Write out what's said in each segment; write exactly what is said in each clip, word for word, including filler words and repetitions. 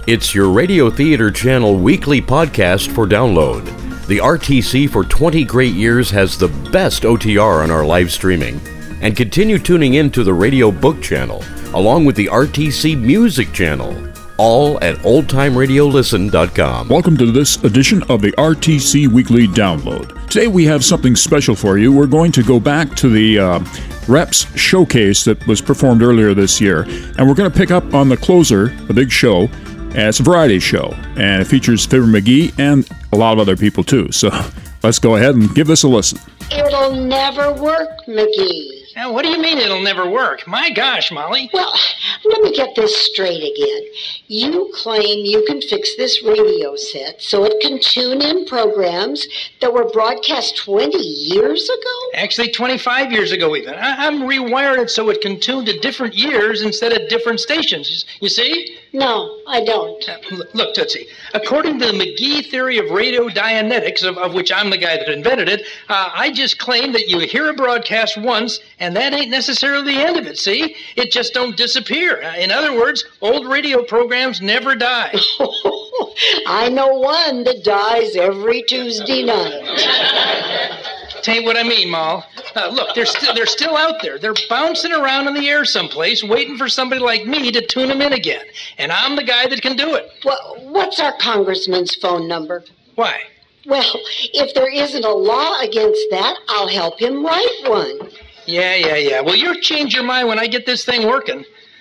It's your Radio Theater Channel weekly podcast for download. The R T C for twenty great years has the best O T R on our live streaming. And continue tuning in to the Radio Book Channel, along with the R T C Music Channel, all at old time radio listen dot com. Welcome to this edition of the R T C Weekly Download. Today we have something special for you. We're going to go back to the uh, Reps Showcase that was performed earlier this year, and we're going to pick up on the closer, the big show. And it's a variety show, and it features Fibber McGee and a lot of other people too. So let's go ahead and give this a listen. It'll never work, McGee. Now, what do you mean it'll never work? My gosh, Molly. Well, let me get this straight again. You claim you can fix this radio set so it can tune in programs that were broadcast twenty years ago? Actually, twenty-five years ago even. I- I'm rewired it so it can tune to different years instead of different stations. You see? No, I don't. Uh, l- look, Tootsie, according to the McGee theory of radio Dianetics, of, of which I'm the guy that invented it, uh, I just claim that you hear a broadcast once, and that ain't necessarily the end of it, see? It just don't disappear. Uh, in other words, old radio programs never die. I know one that dies every Tuesday night. Tell you what I mean, Moll. Uh, look, they're, st- they're still out there. They're bouncing around in the air someplace, waiting for somebody like me to tune them in again. And I'm the guy that can do it. Well, what's our congressman's phone number? Why? Well, if there isn't a law against that, I'll help him write one. Yeah, yeah, yeah. Well, you'll change your mind when I get this thing working.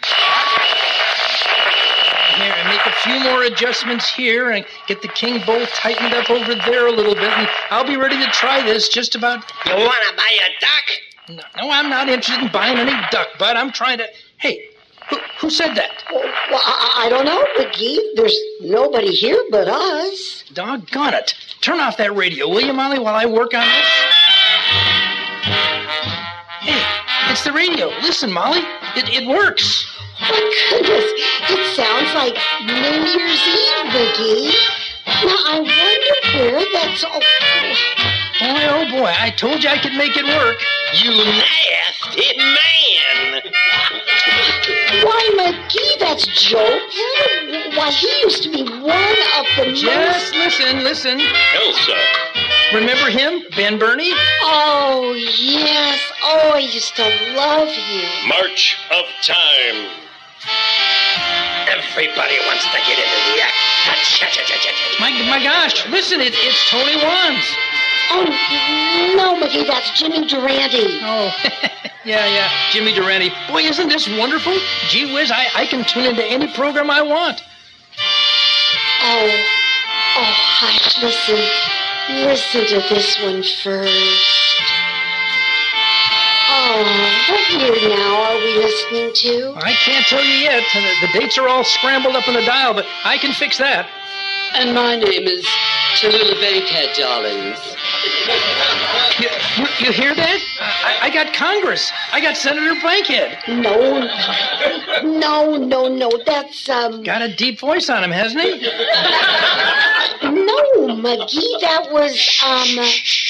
Here, I make a few more adjustments here and get the king bowl tightened up over there a little bit, and I'll be ready to try this just about... You want to buy a duck? No, no, I'm not interested in buying any duck, bud. I'm trying to... Hey, who, who said that? Well, well I, I don't know, McGee. There's nobody here but us. Doggone it. Turn off that radio, will you, Molly, while I work on this? Hey, it's the radio. Listen, Molly. It, it works. My goodness, it sounds like New Year's Eve, McGee. Now, I wonder where that's all... Boy, oh boy, I told you I could make it work. You nasty man! Why, McGee, that's Joe Pettit. Why, he used to be one of the Just most... listen, listen. Elsa. Remember him, Ben Burney? Oh, yes. Oh, I used to love him. March of Time. Everybody wants to get into the act. My, my gosh, listen, it, it's Tony Wands. Oh, no, McGee, that's Jimmy Durante. Oh, yeah, yeah, Jimmy Durante. Boy, isn't this wonderful? Gee whiz, I, I can tune into any program I want. Oh, oh, hush, listen. Listen to this one first. Oh, what year now are we listening to? I can't tell you yet. The, the dates are all scrambled up in the dial, but I can fix that. And my name is Tallulah Bankhead, darlings. You, you, you hear that? I, I got Congress. I got Senator Bankhead. No, no, no, no, that's, um... Got a deep voice on him, hasn't he? No, McGee, that was, um...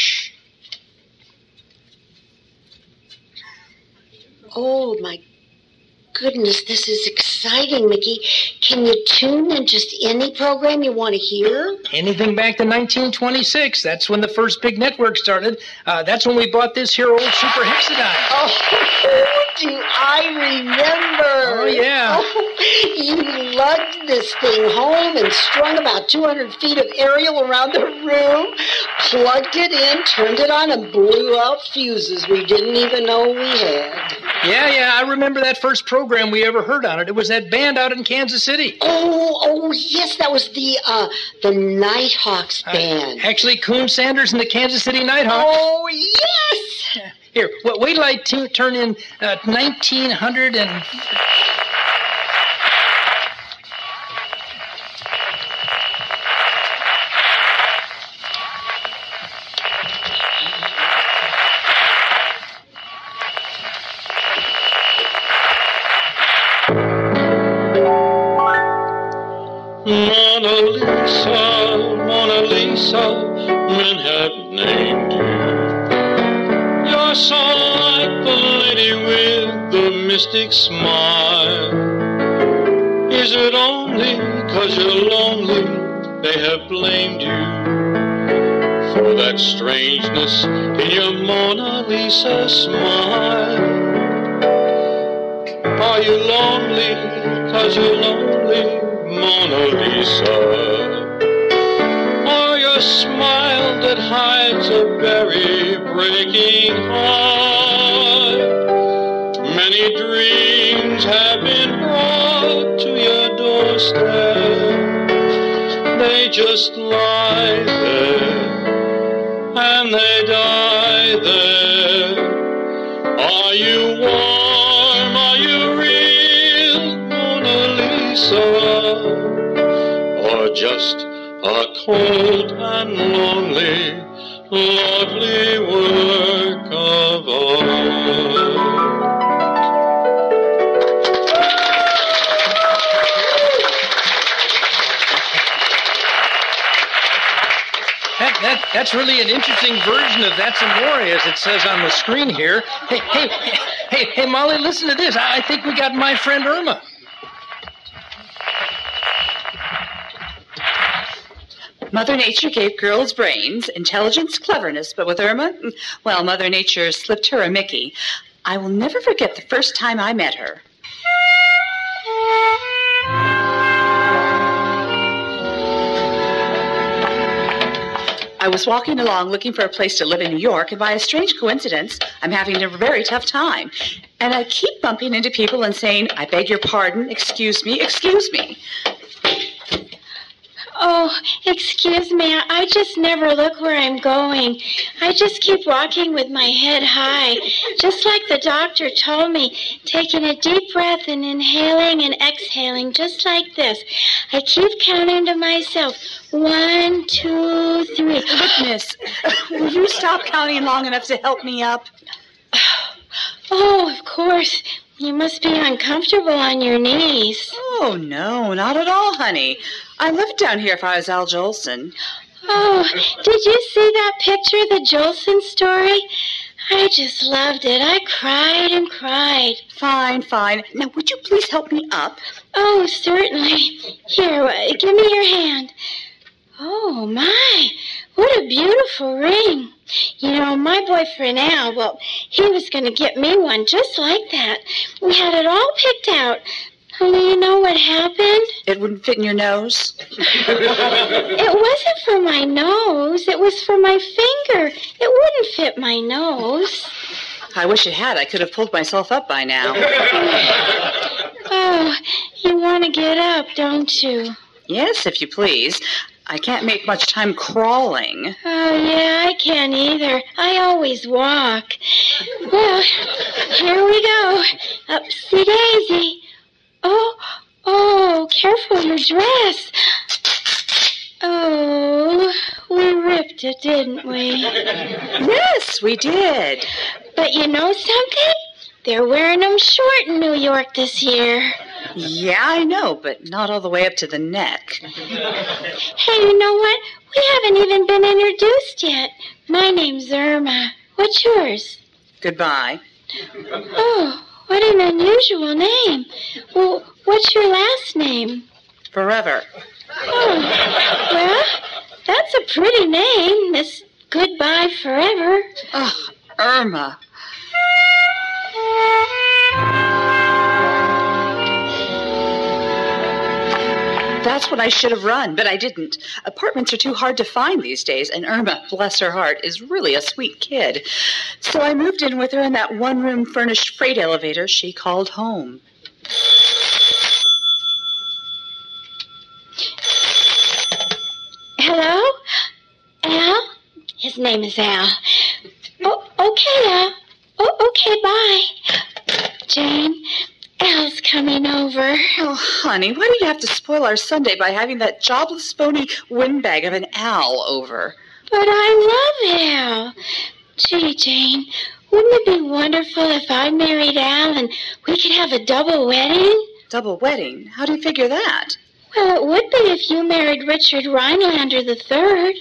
Oh, my goodness, this is exciting, McGee. Can you tune in just any program you want to hear? Anything back to nineteen twenty-six. That's when the first big network started. Uh, that's when we bought this here old Super Hexadyne. Oh, do I remember? Oh, yeah. Oh, you lugged this thing home and strung about two hundred feet of aerial around the room, plugged it in, turned it on, and blew out fuses we didn't even know we had. Yeah, yeah, I remember that first program we ever heard on it. It was that band out in Kansas City. Oh, oh, yes, that was the, uh, the Nighthawks band. Uh, actually, Coon Sanders and the Kansas City Nighthawks. Oh, yes! Here, wait, wait till I t- turn in uh, nineteen hundred and... Mona Lisa, Mona Lisa, men have named you. You're so like the lady with the mystic smile. Is it only 'cause you're lonely, they have blamed you for that strangeness in your Mona Lisa smile. Are you lonely, 'cause you're lonely, Mona Lisa? Or your smile that hides a very breaking heart? Many dreams have been brought to your doorstep. They just lie there, and they die there. Are you warm? Are you real, Mona Lisa? Or just a cold and lonely, lovely work of art? That, that, that's really an interesting version of That's Amore, as it says on the screen here. Hey, hey, hey, hey, Molly, listen to this. I think we got My Friend Irma. Mother Nature gave girls brains, intelligence, cleverness, but with Irma, well, Mother Nature slipped her a Mickey. I will never forget the first time I met her. I was walking along looking for a place to live in New York, and by a strange coincidence, I'm having a very tough time. And I keep bumping into people and saying, I beg your pardon, excuse me, excuse me. Oh, excuse me. I just never look where I'm going. I just keep walking with my head high, just like the doctor told me, taking a deep breath and inhaling and exhaling, just like this. I keep counting to myself, one, two, three. Goodness, will you stop counting long enough to help me up? Oh, of course. You must be uncomfortable on your knees. Oh, no, not at all, honey. I lived down here if I was Al Jolson. Oh, did you see that picture, the Jolson story? I just loved it. I cried and cried. Fine, fine. Now, would you please help me up? Oh, certainly. Here, uh, give me your hand. Oh, my. What a beautiful ring. You know, my boyfriend Al, well, he was going to get me one just like that. We had it all picked out. Only you know what happened? It wouldn't fit in your nose? It wasn't for my nose. It was for my finger. It wouldn't fit my nose. I wish it had. I could have pulled myself up by now. Oh, you want to get up, don't you? Yes, if you please. I can't make much time crawling. Oh, yeah, I can't either. I always walk. Well, here we go. Upsy daisy. Oh, oh, careful your dress. Oh, we ripped it, didn't we? Yes, we did. But you know something? They're wearing them short in New York this year. Yeah, I know, but not all the way up to the neck. Hey, you know what? We haven't even been introduced yet. My name's Irma. What's yours? Goodbye. Oh, what an unusual name. Well, what's your last name? Forever. Oh, well, that's a pretty name, Miss Goodbye Forever. Oh, Irma. That's what I should have run, but I didn't. Apartments are too hard to find these days, and Irma, bless her heart, is really a sweet kid. So I moved in with her in that one-room furnished freight elevator she called home. Hello? Al? His name is Al. Oh, okay, Al. Oh, okay, bye. Jane, Al's coming over. Oh, honey, why do you have to spoil our Sunday by having that jobless, phony windbag of an Al over? But I love Al. Gee, Jane, wouldn't it be wonderful if I married Al and we could have a double wedding? Double wedding? How do you figure that? Well, it would be if you married Richard Rhinelander the Third.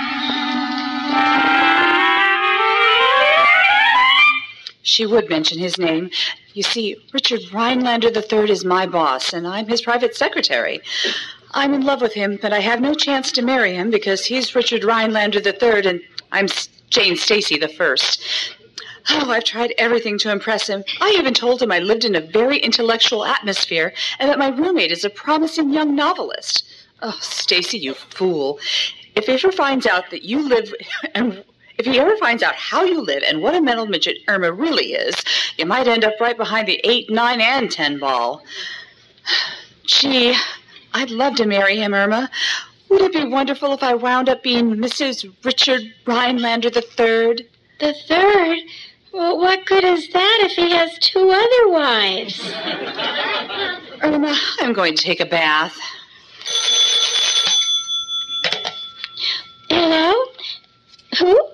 She would mention his name. You see, Richard Rhinelander the Third is my boss, and I'm his private secretary. I'm in love with him, but I have no chance to marry him because he's Richard Rhinelander the third and I'm Jane Stacy the first. Oh, I've tried everything to impress him. I even told him I lived in a very intellectual atmosphere and that my roommate is a promising young novelist. Oh, Stacy, you fool. If he ever finds out that you live and if he ever finds out how you live and what a mental midget Irma really is, you might end up right behind the eight, nine, and ten ball. Gee, I'd love to marry him, Irma. Would it be wonderful if I wound up being Missus Richard Rhinelander the third? The third? Well, what good is that if he has two other wives? Irma, I'm going to take a bath. Hello? Who?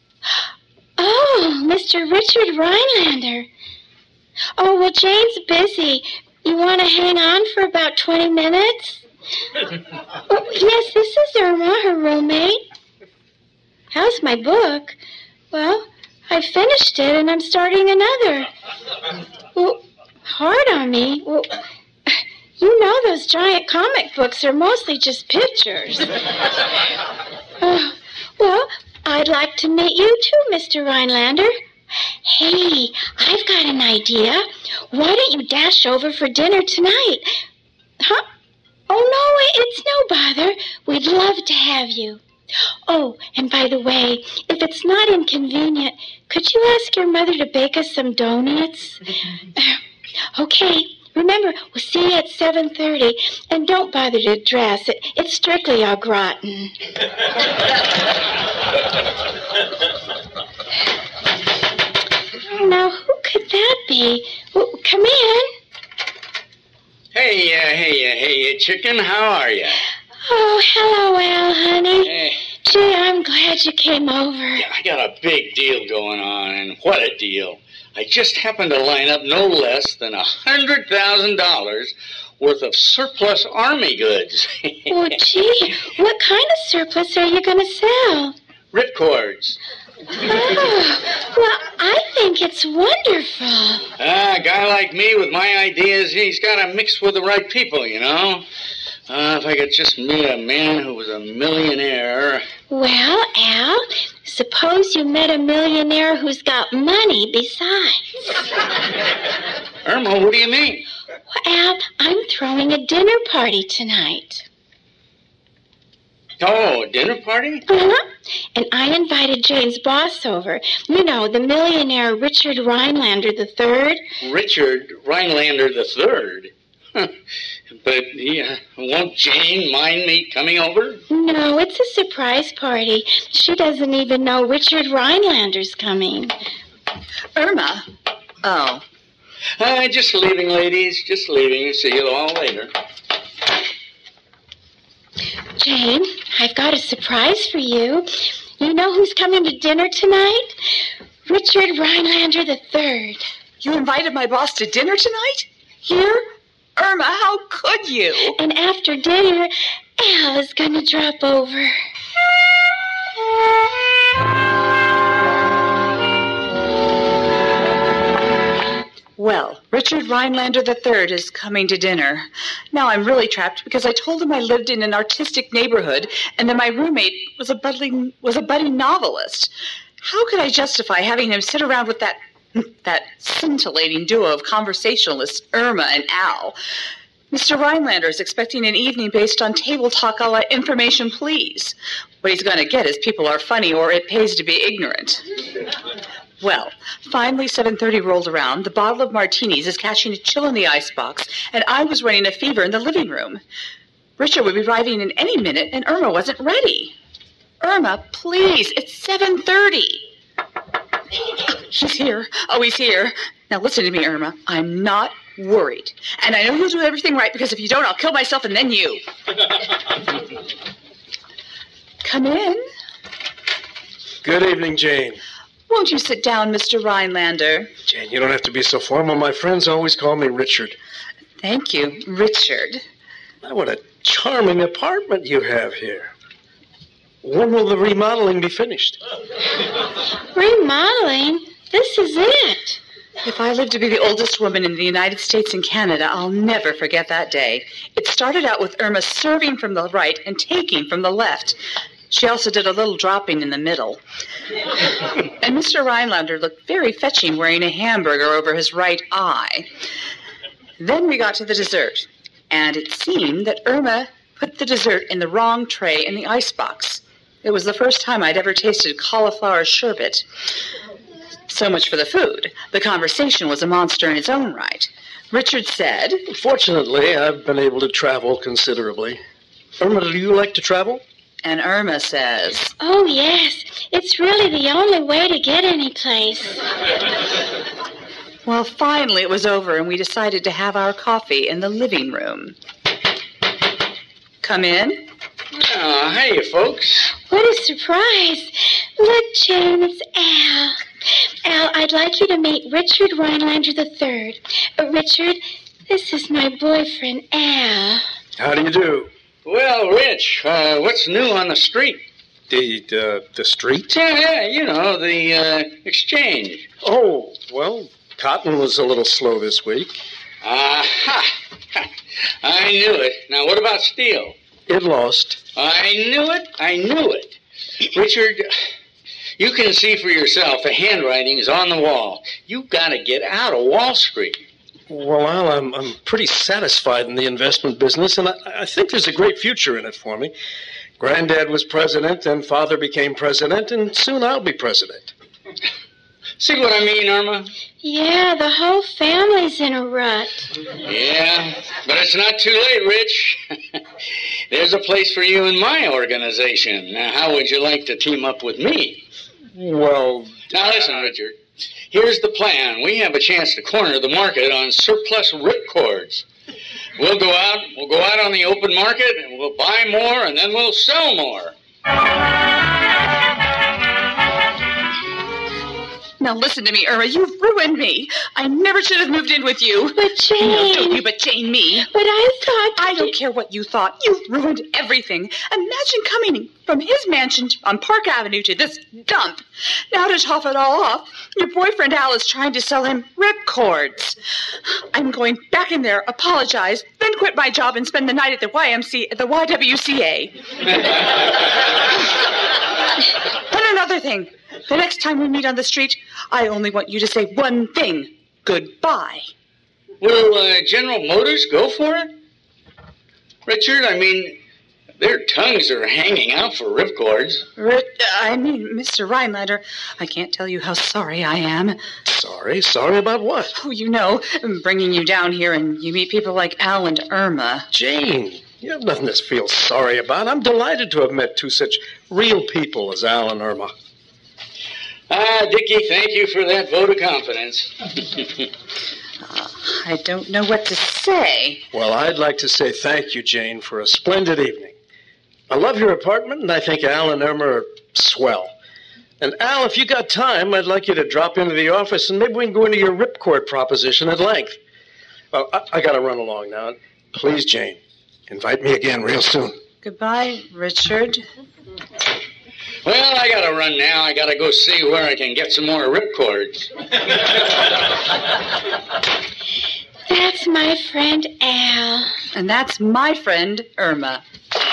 Oh, Mister Richard Rhinelander. Oh, well, Jane's busy. You want to hang on for about twenty minutes? Oh, yes, this is Irma, her roommate. How's my book? Well, I finished it, and I'm starting another. Well, hard on me. Well, you know those giant comic books are mostly just pictures. Oh, well, I'd like to meet you too, Mister Rhinelander. Hey, I've got an idea. Why don't you dash over for dinner tonight? Huh? Oh, no, it's no bother. We'd love to have you. Oh, and by the way, if it's not inconvenient, could you ask your mother to bake us some donuts? Okay, remember, we'll see you at seven thirty, and don't bother to dress. It, it's strictly au gratin. Oh, now, who could that be? Well, come in. Hey, uh, hey, uh, hey, uh, chicken, how are you? Oh, hello, Al, honey. Hey. Gee, I'm glad you came over. I got a big deal going on, and what a deal. I just happened to line up no less than a one hundred thousand dollars worth of surplus Army goods. Oh, gee, what kind of surplus are you going to sell? Ripcords. Oh, well, I think it's wonderful. Ah, a guy like me with my ideas, he's got to mix with the right people, you know. Uh, if I could just meet a man who was a millionaire. Well, Al, suppose you met a millionaire who's got money besides. Irma, what do you mean? Well, Al, I'm throwing a dinner party tonight. Oh, a dinner party? Uh-huh. And I invited Jane's boss over. You know, the millionaire Richard Rhinelander the third. Richard Rhinelander the third? Huh. But yeah, won't Jane mind me coming over? No, it's a surprise party. She doesn't even know Richard Rhinelander's coming. Irma? Oh. Uh, just leaving, ladies. Just leaving. See you all later. Jane, I've got a surprise for you. You know who's coming to dinner tonight? Richard Rhinelander the third. You invited my boss to dinner tonight? Here? Irma, how could you? And after dinner, Al is going to drop over. Well, Richard Rhinelander the third is coming to dinner. Now I'm really trapped because I told him I lived in an artistic neighborhood and that my roommate was a budding was a budding novelist. How could I justify having him sit around with that that scintillating duo of conversationalists, Irma and Al? Mister Rhinelander is expecting an evening based on table talk a la Information Please. What he's going to get is people are funny or it pays to be ignorant. Well, finally seven thirty rolled around, the bottle of martinis is catching a chill in the icebox, and I was running a fever in the living room. Richard would be arriving in any minute, and Irma wasn't ready. Irma, please, it's seven thirty. He's here. Oh, he's here. Now listen to me, Irma. I'm not worried. And I know you'll do everything right, because if you don't, I'll kill myself and then you. Come in. Good evening, Jane. Won't you sit down, Mister Rhinelander? Jane, you don't have to be so formal. My friends always call me Richard. Thank you, Richard. My, what a charming apartment you have here. When will the remodeling be finished? Remodeling? This is it. If I live to be the oldest woman in the United States and Canada, I'll never forget that day. It started out with Irma serving from the right and taking from the left. She also did a little dropping in the middle. And Mister Rhinelander looked very fetching wearing a hamburger over his right eye. Then we got to the dessert, and it seemed that Irma put the dessert in the wrong tray in the icebox. It was the first time I'd ever tasted cauliflower sherbet. So much for the food. The conversation was a monster in its own right. Richard said, Fortunately, I've been able to travel considerably. Irma, do you like to travel? And Irma says, Oh, yes. It's really the only way to get any place. Well, finally it was over, and we decided to have our coffee in the living room. Come in. Oh, hey, folks. What a surprise. Look, Jane, it's Al. Al, I'd like you to meet Richard Rhinelander the third. Uh, Richard, this is my boyfriend, Al. How do you do? Well, Rich, uh, what's new on the street? The, uh, the street? Yeah, yeah, you know, the uh, exchange. Oh, well, cotton was a little slow this week. Aha! I knew it. Now, what about steel? It lost. I knew it. I knew it. Richard, you can see for yourself. The handwriting is on the wall. You've got to get out of Wall Street. Well, Al, I'm, I'm pretty satisfied in the investment business, and I, I think there's a great future in it for me. Granddad was president, and Father became president, and soon I'll be president. See what I mean, Irma? Yeah, the whole family's in a rut. Yeah, but it's not too late, Rich. There's a place for you in my organization. Now, how would you like to team up with me? Well... Now, listen, Richard. Here's the plan. We have a chance to corner the market on surplus ripcords. We'll go out, we'll go out on the open market, and we'll buy more, and then we'll sell more. Now listen to me, Irma. You've ruined me. I never should have moved in with you. But Jane... No, don't you but Jane me. But I thought... I don't care what you thought. You've ruined everything. Imagine coming from his mansion on Park Avenue to this dump. Now to top it all off, your boyfriend Al is trying to sell him ripcords. I'm going back in there, apologize, then quit my job and spend the night at the Y M C A, the Y W C A. And another thing. The next time we meet on the street, I only want you to say one thing. Goodbye. Will uh, General Motors go for it? Richard, I mean, their tongues are hanging out for ripcords. R- I mean, Mister Rhinelander, I can't tell you how sorry I am. Sorry? Sorry about what? Oh, you know, bringing you down here and you meet people like Al and Irma. Jane, you have nothing to feel sorry about. I'm delighted to have met two such real people as Al and Irma. Ah, Dickie, thank you for that vote of confidence. uh, I don't know what to say. Well, I'd like to say thank you, Jane, for a splendid evening. I love your apartment, and I think Al and Irma are swell. And Al, if you got time, I'd like you to drop into the office, and maybe we can go into your ripcord proposition at length. Well, I, I got to run along now. Please, Jane, invite me again real soon. Goodbye, Richard. Well, I gotta run now. I gotta go see where I can get some more ripcords. That's my friend Al. And that's my friend Irma.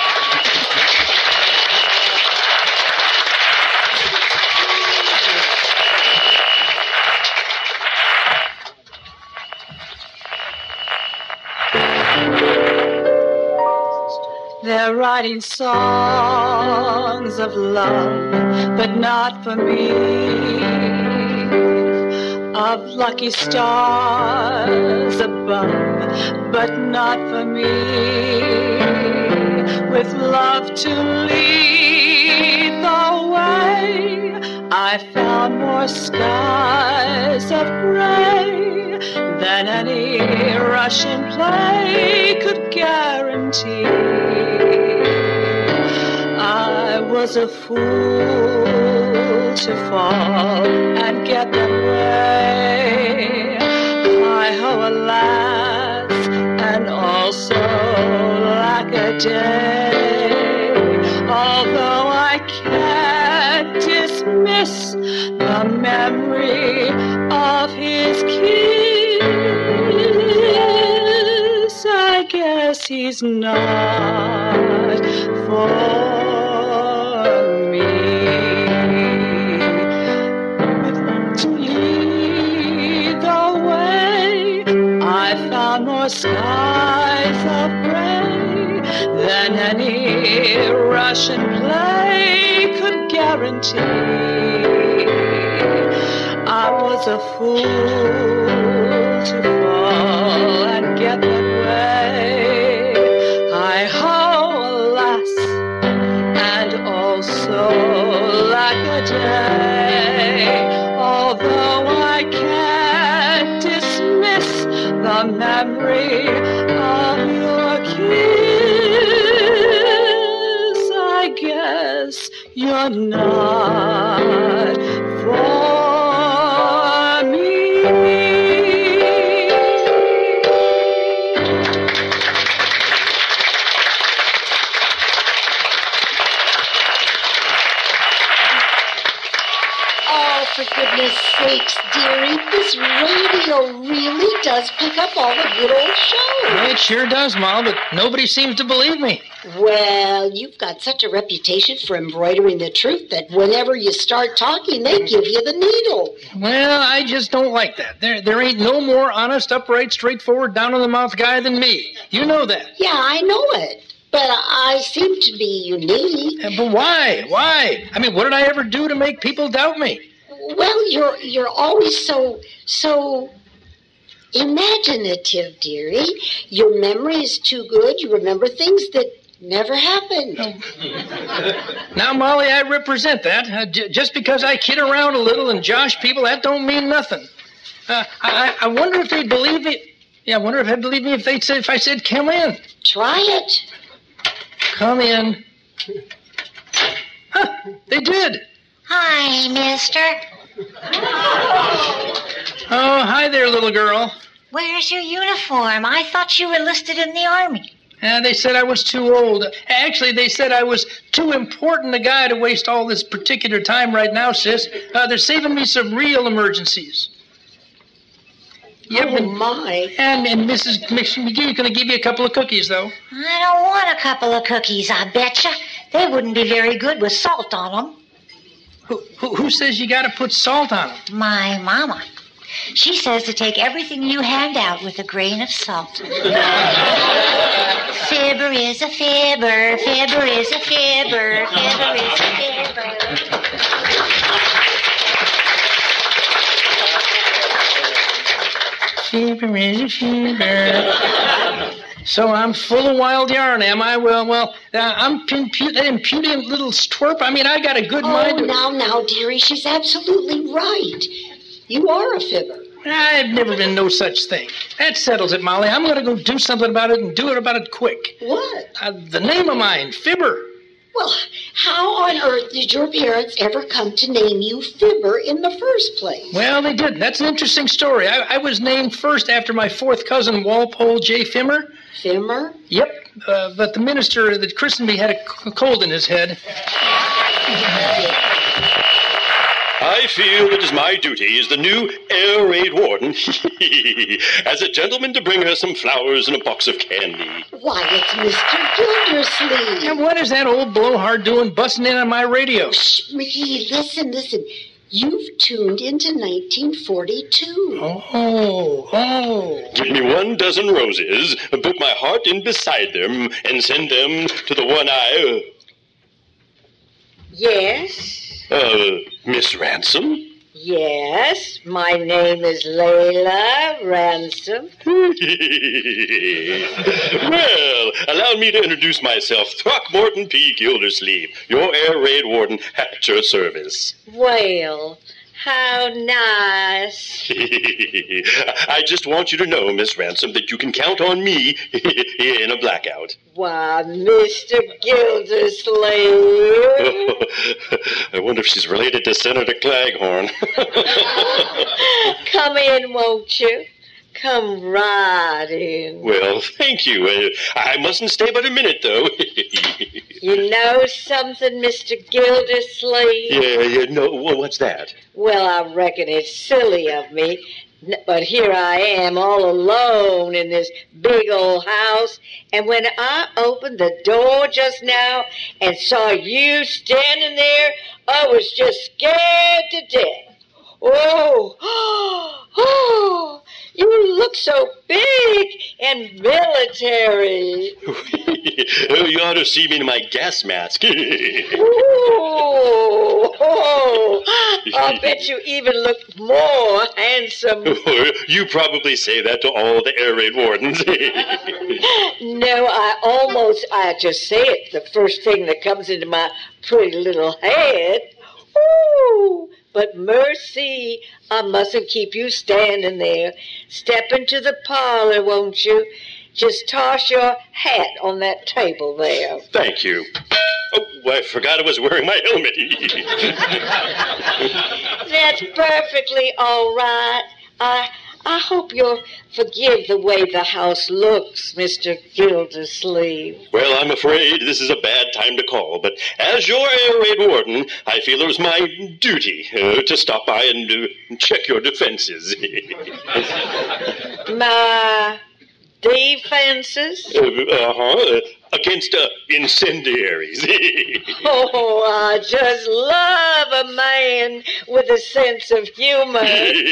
They're writing songs of love, but not for me. Of lucky stars above, but not for me. With love to lead the way, I found more skies of gray than any Russian play could guarantee. I was a fool to fall and get that way. Hi-ho, alas, and also lack a day. Although I can't dismiss dismiss the memory of his kiss. I guess he's not for me. To lead the way, I found more skies of gray than any Russian play could guarantee. I was a fool to fall and get that way. I ho, alas, and also like a day. Although I can't dismiss the memory of your kiss, I guess you're not for me. Oh, for goodness sakes, dearie, this radio really does pick up all the good old shows. It sure does, Ma, but nobody seems to believe me. Well, you've got such a reputation for embroidering the truth that whenever you start talking, they give you the needle. Well, I just don't like that. There there ain't no more honest, upright, straightforward, down-on-the-mouth guy than me. You know that. Yeah, I know it. But I seem to be unique. Uh, But why? Why? I mean, what did I ever do to make people doubt me? Well, you're you're always so so imaginative, dearie. Your memory is too good. You remember things that never happened. Now, Molly, I represent that. Uh, j- just because I kid around a little and josh people, that don't mean nothing. Uh, I, I wonder if they'd believe me. Yeah, I wonder if they'd believe me if they said if I said, "Come in." Try it. Come in. Huh, they did. Hi, mister. Oh, hi there, little girl. Where's your uniform? I thought you enlisted in the army. Uh, they said I was too old. Actually, they said I was too important a guy to waste all this particular time right now, sis. Uh, they're saving me some real emergencies. Yep, oh, and, my. And, and Missus McGee is going to give you a couple of cookies, though. I don't want a couple of cookies, I betcha. They wouldn't be very good with salt on them. Who, who, who says you got to put salt on them? My mama. She says to take everything you hand out with a grain of salt. Fibber is a fibber, fibber is a fibber, fibber is a fibber. Fibber is a fibber. So I'm full of wild yarn, am I? Well, well, uh, I'm impu- that impudent little twerp. I mean, I got a good oh, mind. Oh, now, now, dearie, she's absolutely right. You are a fibber. I've never been no such thing. That settles it, Molly. I'm going to go do something about it and do it about it quick. What? Uh, the name of mine, Fibber. Well, how on earth did your parents ever come to name you Fibber in the first place? Well, they did. That's an interesting story. I, I was named first after my fourth cousin, Walpole J. Fimmer. Fimmer? Yep, uh, but the minister that christened me had a c- cold in his head. I feel it is my duty as the new air raid warden, as a gentleman, to bring her some flowers and a box of candy. Why, it's Mister Gildersleeve. And what is that old blowhard doing busting in on my radio? Shh, McGee, listen, listen. You've tuned into nineteen forty-two. Oh, oh. Give me one dozen roses, put my heart in beside them, and send them to the one I... Yes? Uh, Miss Ransom? Yes, my name is Layla Ransom. Well, allow me to introduce myself, Throckmorton P. Gildersleeve, your air raid warden at your service. Well, how nice. I just want you to know, Miss Ransom, that you can count on me in a blackout. Why, Mister Gildersleeve. I wonder if she's related to Senator Claghorn. Come in, won't you? Come right in. Well, thank you. Uh, I mustn't stay but a minute, though. You know something, Mister Gildersleeve? Yeah, yeah, no, well, what's that? Well, I reckon it's silly of me, n- but here I am all alone in this big old house, and when I opened the door just now and saw you standing there, I was just scared to death. Oh, oh, you look so big and military. You ought to see me in my gas mask. Oh, oh, I bet you even look more handsome. You probably say that to all the air raid wardens. No, I almost, I just say it, the first thing that comes into my pretty little head. Ooh, but mercy, I mustn't keep you standing there. Step into the parlor, won't you? Just toss your hat on that table there. Thank you. Oh, I forgot I was wearing my helmet. That's perfectly all right. I I hope you'll forgive the way the house looks, Mister Gildersleeve. Well, I'm afraid this is a bad time to call, but as your air raid warden, I feel it was my duty uh, to stop by and uh, check your defenses. My defenses? Uh, uh-huh. Uh, against uh, incendiaries. Oh, I just love a man with a sense of humor.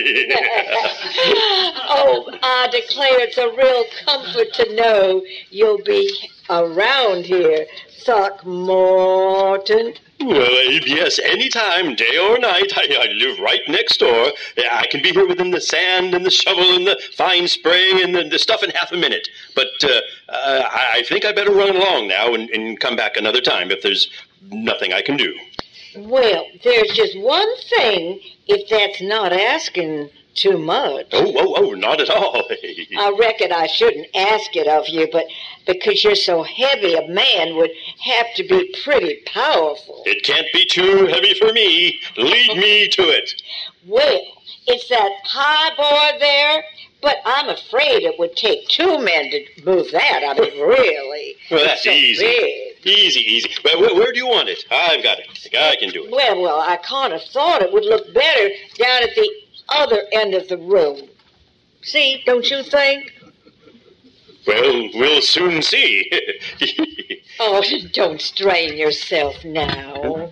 Oh, I declare it's a real comfort to know you'll be around here, Throckmorton. Well, yes, anytime, day or night. I, I live right next door. I can be here within the sand and the shovel and the fine spray and the, the stuff in half a minute. But uh, uh, I think I better run along now and, and come back another time if there's nothing I can do. Well, there's just one thing, if that's not asking too much. Oh, oh, oh, not at all. I reckon I shouldn't ask it of you, but because you're so heavy, a man would have to be pretty powerful. It can't be too heavy for me. Lead me to it. Well, it's that high board there, but I'm afraid it would take two men to move that. I mean, really. Well, that's so easy. Big. Easy, easy. Where, where, where do you want it? I've got it. I can do it. Well, well, I kind of thought it would look better down at the other end of the room. See, don't you think? Well, we'll soon see. Oh, don't strain yourself now.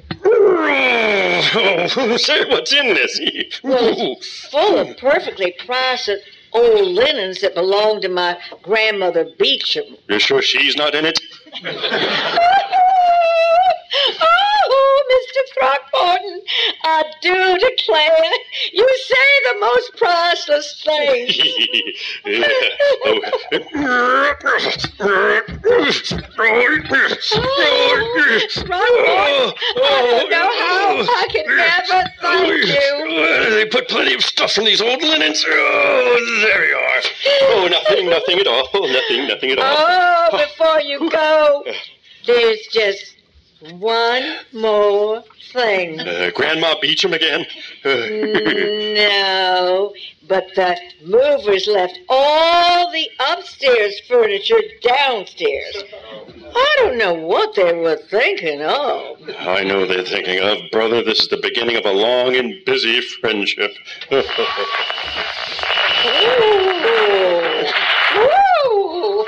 Oh, say, what's in this? Well, it's full of perfectly priced old linens that belonged to my grandmother Beecham. You're sure she's not in it? Oh, Mister Throckmorton, I do declare you say the most priceless things. Oh, Throckmorton, I don't know how I can never thank you. They put plenty of stuff in these old linens. Oh, there you are. Oh, nothing, nothing at all. Nothing, nothing at all. Oh, before you go, there's just one more thing. Uh, Grandma Beecham again? No, but the movers left all the upstairs furniture downstairs. I don't know what they were thinking of. I know they're thinking of, brother. This is the beginning of a long and busy friendship. Ooh. Ooh.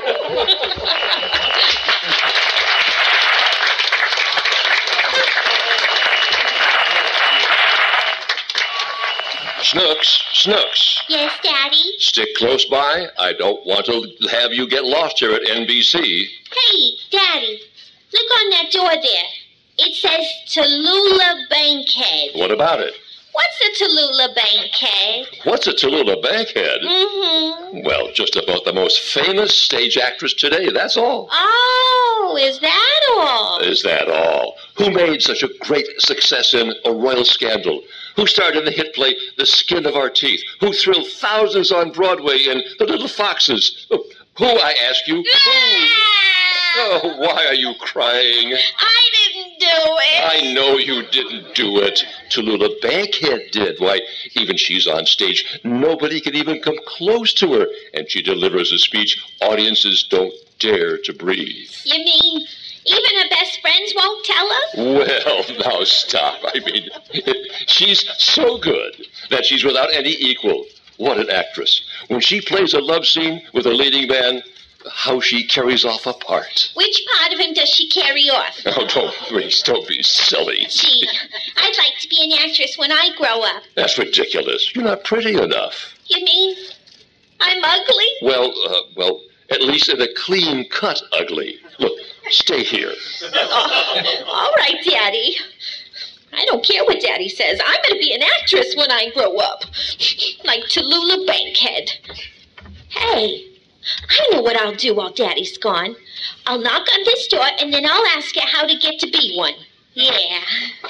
Snooks, Snooks, Yes, Daddy? stick close by. I don't want to have you get lost here at N B C. Hey, Daddy, look on that door there. It says Tallulah Bankhead. What about it? What's a Tallulah Bankhead? What's a Tallulah Bankhead? Mm-hmm. Well, just about the most famous stage actress today, that's all. Oh, is that all? Is that all? Who made such a great success in A Royal Scandal? Who starred in the hit play The Skin of Our Teeth? Who thrilled thousands on Broadway in The Little Foxes? Who, I ask you? Who? Oh, why are you crying? I didn't do it. I know you didn't do it. Tallulah Bankhead did. Why, even she's on stage. Nobody can even come close to her. And she delivers a speech audiences don't dare to breathe. You mean Even her best friends won't tell her? Well, now stop. I mean, she's so good that she's without any equal. What an actress. When she plays a love scene with a leading man, how she carries off a part. Which part of him does she carry off? Oh, don't, please, don't be silly. Gee, I'd like to be an actress when I grow up. That's ridiculous. You're not pretty enough. You mean I'm ugly? Well, uh, well, at least in a clean-cut ugly. Look, stay here. Oh, all right, Daddy. I don't care what Daddy says. I'm going to be an actress when I grow up. Like Tallulah Bankhead. Hey, I know what I'll do while Daddy's gone. I'll knock on this door, and then I'll ask her how to get to be one. Yeah.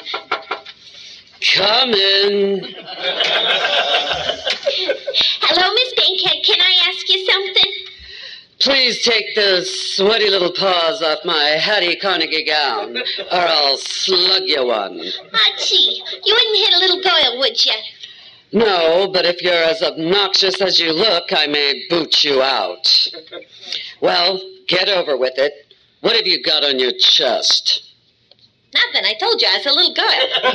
Come in. Hello, Miss Bankhead. Can I ask you something? Please take those sweaty little paws off my Hattie Carnegie gown, or I'll slug you one. Ah, gee, you wouldn't hit a little girl, would you? No, but if you're as obnoxious as you look, I may boot you out. Well, get over with it. What have you got on your chest? Nothing. I told you I was a little girl.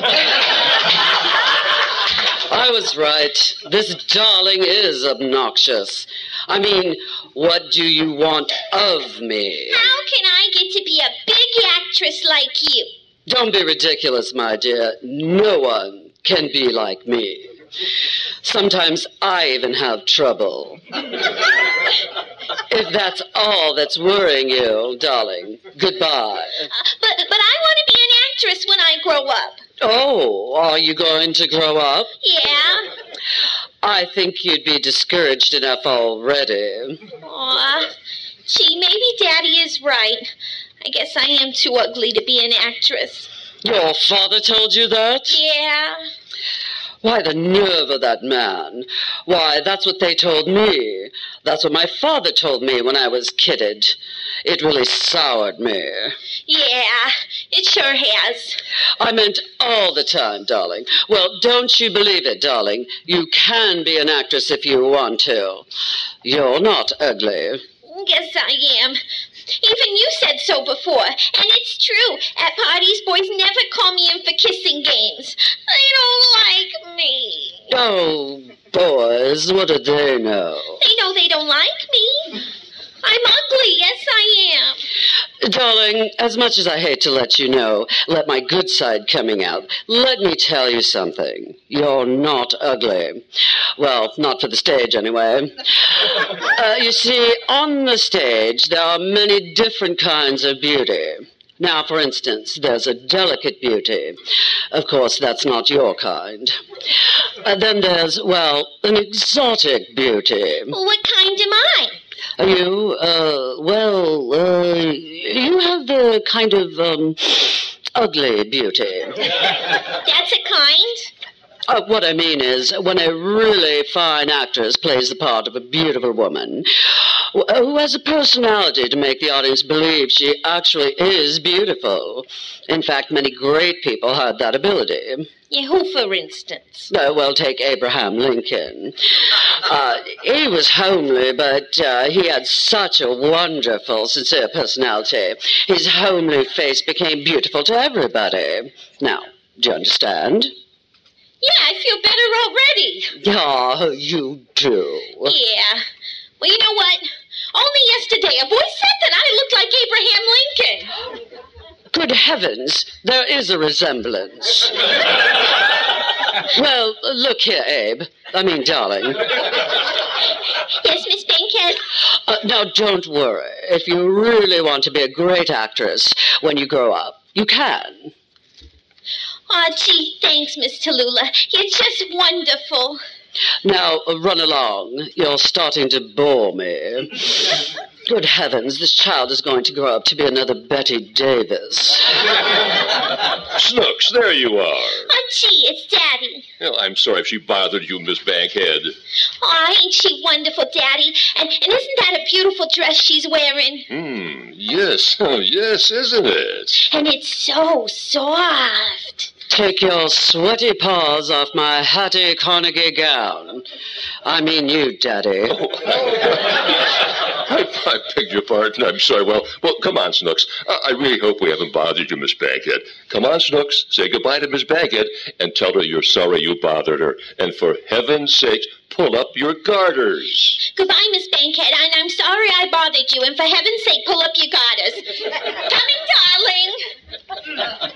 I was right. This darling is obnoxious. I mean, what do you want of me? How can I get to be a big actress like you? Don't be ridiculous, my dear. No one can be like me. Sometimes I even have trouble. If that's all that's worrying you, darling, goodbye. Uh, but, but I want to be an actress when I grow up. Oh, are you going to grow up? Yeah. I think you'd be discouraged enough already. Aw, gee, maybe Daddy is right. I guess I am too ugly to be an actress. Your father told you that? Yeah. Why, the nerve of that man. Why, that's what they told me. That's what my father told me when I was kidded. It really soured me. Yeah, it sure has. I meant all the time, darling. Well, don't you believe it, darling. You can be an actress if you want to. You're not ugly. Guess I am. Even you said so before. And it's true. At parties, boys never call me in for kissing games. They don't like me. Oh, boys, what do they know? They know they don't like me. I'm ugly. Yes, I am. Darling, as much as I hate to let you know, let my good side coming out, let me tell you something. You're not ugly. Well, not for the stage, anyway. Uh, you see, on the stage, there are many different kinds of beauty. Now, for instance, there's a delicate beauty. Of course, that's not your kind. Uh, then there's, well, an exotic beauty. Well, what kind am I? You, uh, well, uh, you have the kind of, um, ugly beauty. That's a kind? Uh, what I mean is, when a really fine actress plays the part of a beautiful woman who has a personality to make the audience believe she actually is beautiful. In fact, many great people had that ability. Yeah, who, for instance? Uh, well, take Abraham Lincoln. Uh, he was homely, but uh, he had such a wonderful, sincere personality. His homely face became beautiful to everybody. Now, do you understand? Yeah, I feel better already. Oh, you do. Yeah. Well, you know what? Only yesterday, a boy said that I looked like Abraham Lincoln. Good heavens, there is a resemblance. Well, look here, Abe. I mean, darling. Yes, Miss Bankhead? Uh, now, don't worry. If you really want to be a great actress when you grow up, you can. Aw, oh, gee, thanks, Miss Tallulah. You're just wonderful. Now, uh, run along. You're starting to bore me. Good heavens, this child is going to grow up to be another Betty Davis. Snooks, there you are. Oh, gee, it's Daddy. Well, I'm sorry if she bothered you, Miss Bankhead. Oh, ain't she wonderful, Daddy? And, and isn't that a beautiful dress she's wearing? Hmm, yes, oh, yes, isn't it? And it's so soft. Take your sweaty paws off my Hattie Carnegie gown. I mean you, Daddy. I, I beg your pardon. I'm sorry. Well, well, come on, Snooks. I, I really hope we haven't bothered you, Miss Bankhead. Come on, Snooks. Say goodbye to Miss Bankhead and tell her you're sorry you bothered her. And for heaven's sake, pull up your garters. Goodbye, Miss Bankhead, and I'm sorry I bothered you. And for heaven's sake, pull up your garters. Coming, darling.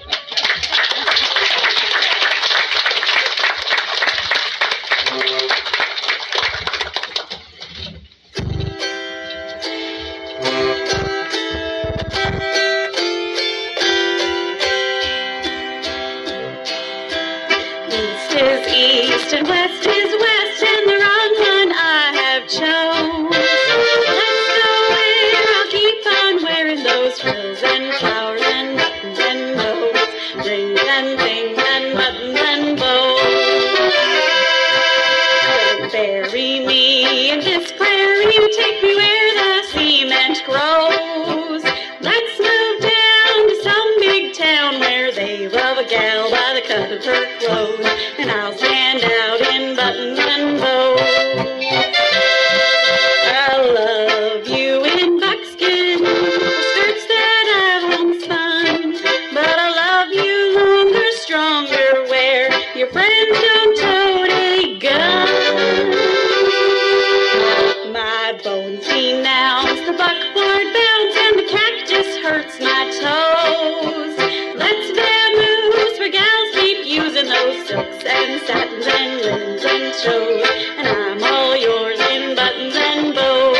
East and west is west, and the wrong one I have chose. Let's go where I'll keep on wearing those frills and flowers and buttons and bows, rings and things and buttons and bows. Don't bury me in this prairie, take me where the cement grows. Let's move down to some big town where they love a gal by the cut of her clothes, and I'll stand out in buttons and bows. I love you in buckskin skirts that I've once spun, but I love you longer, stronger, where your friends don't tote a gun. My bones seem now the buckboard bounce, and the cactus hurts my toes. Let's vamoose where gals keep using those silks and satins and linens and shows, and I'm all yours in buttons and bows.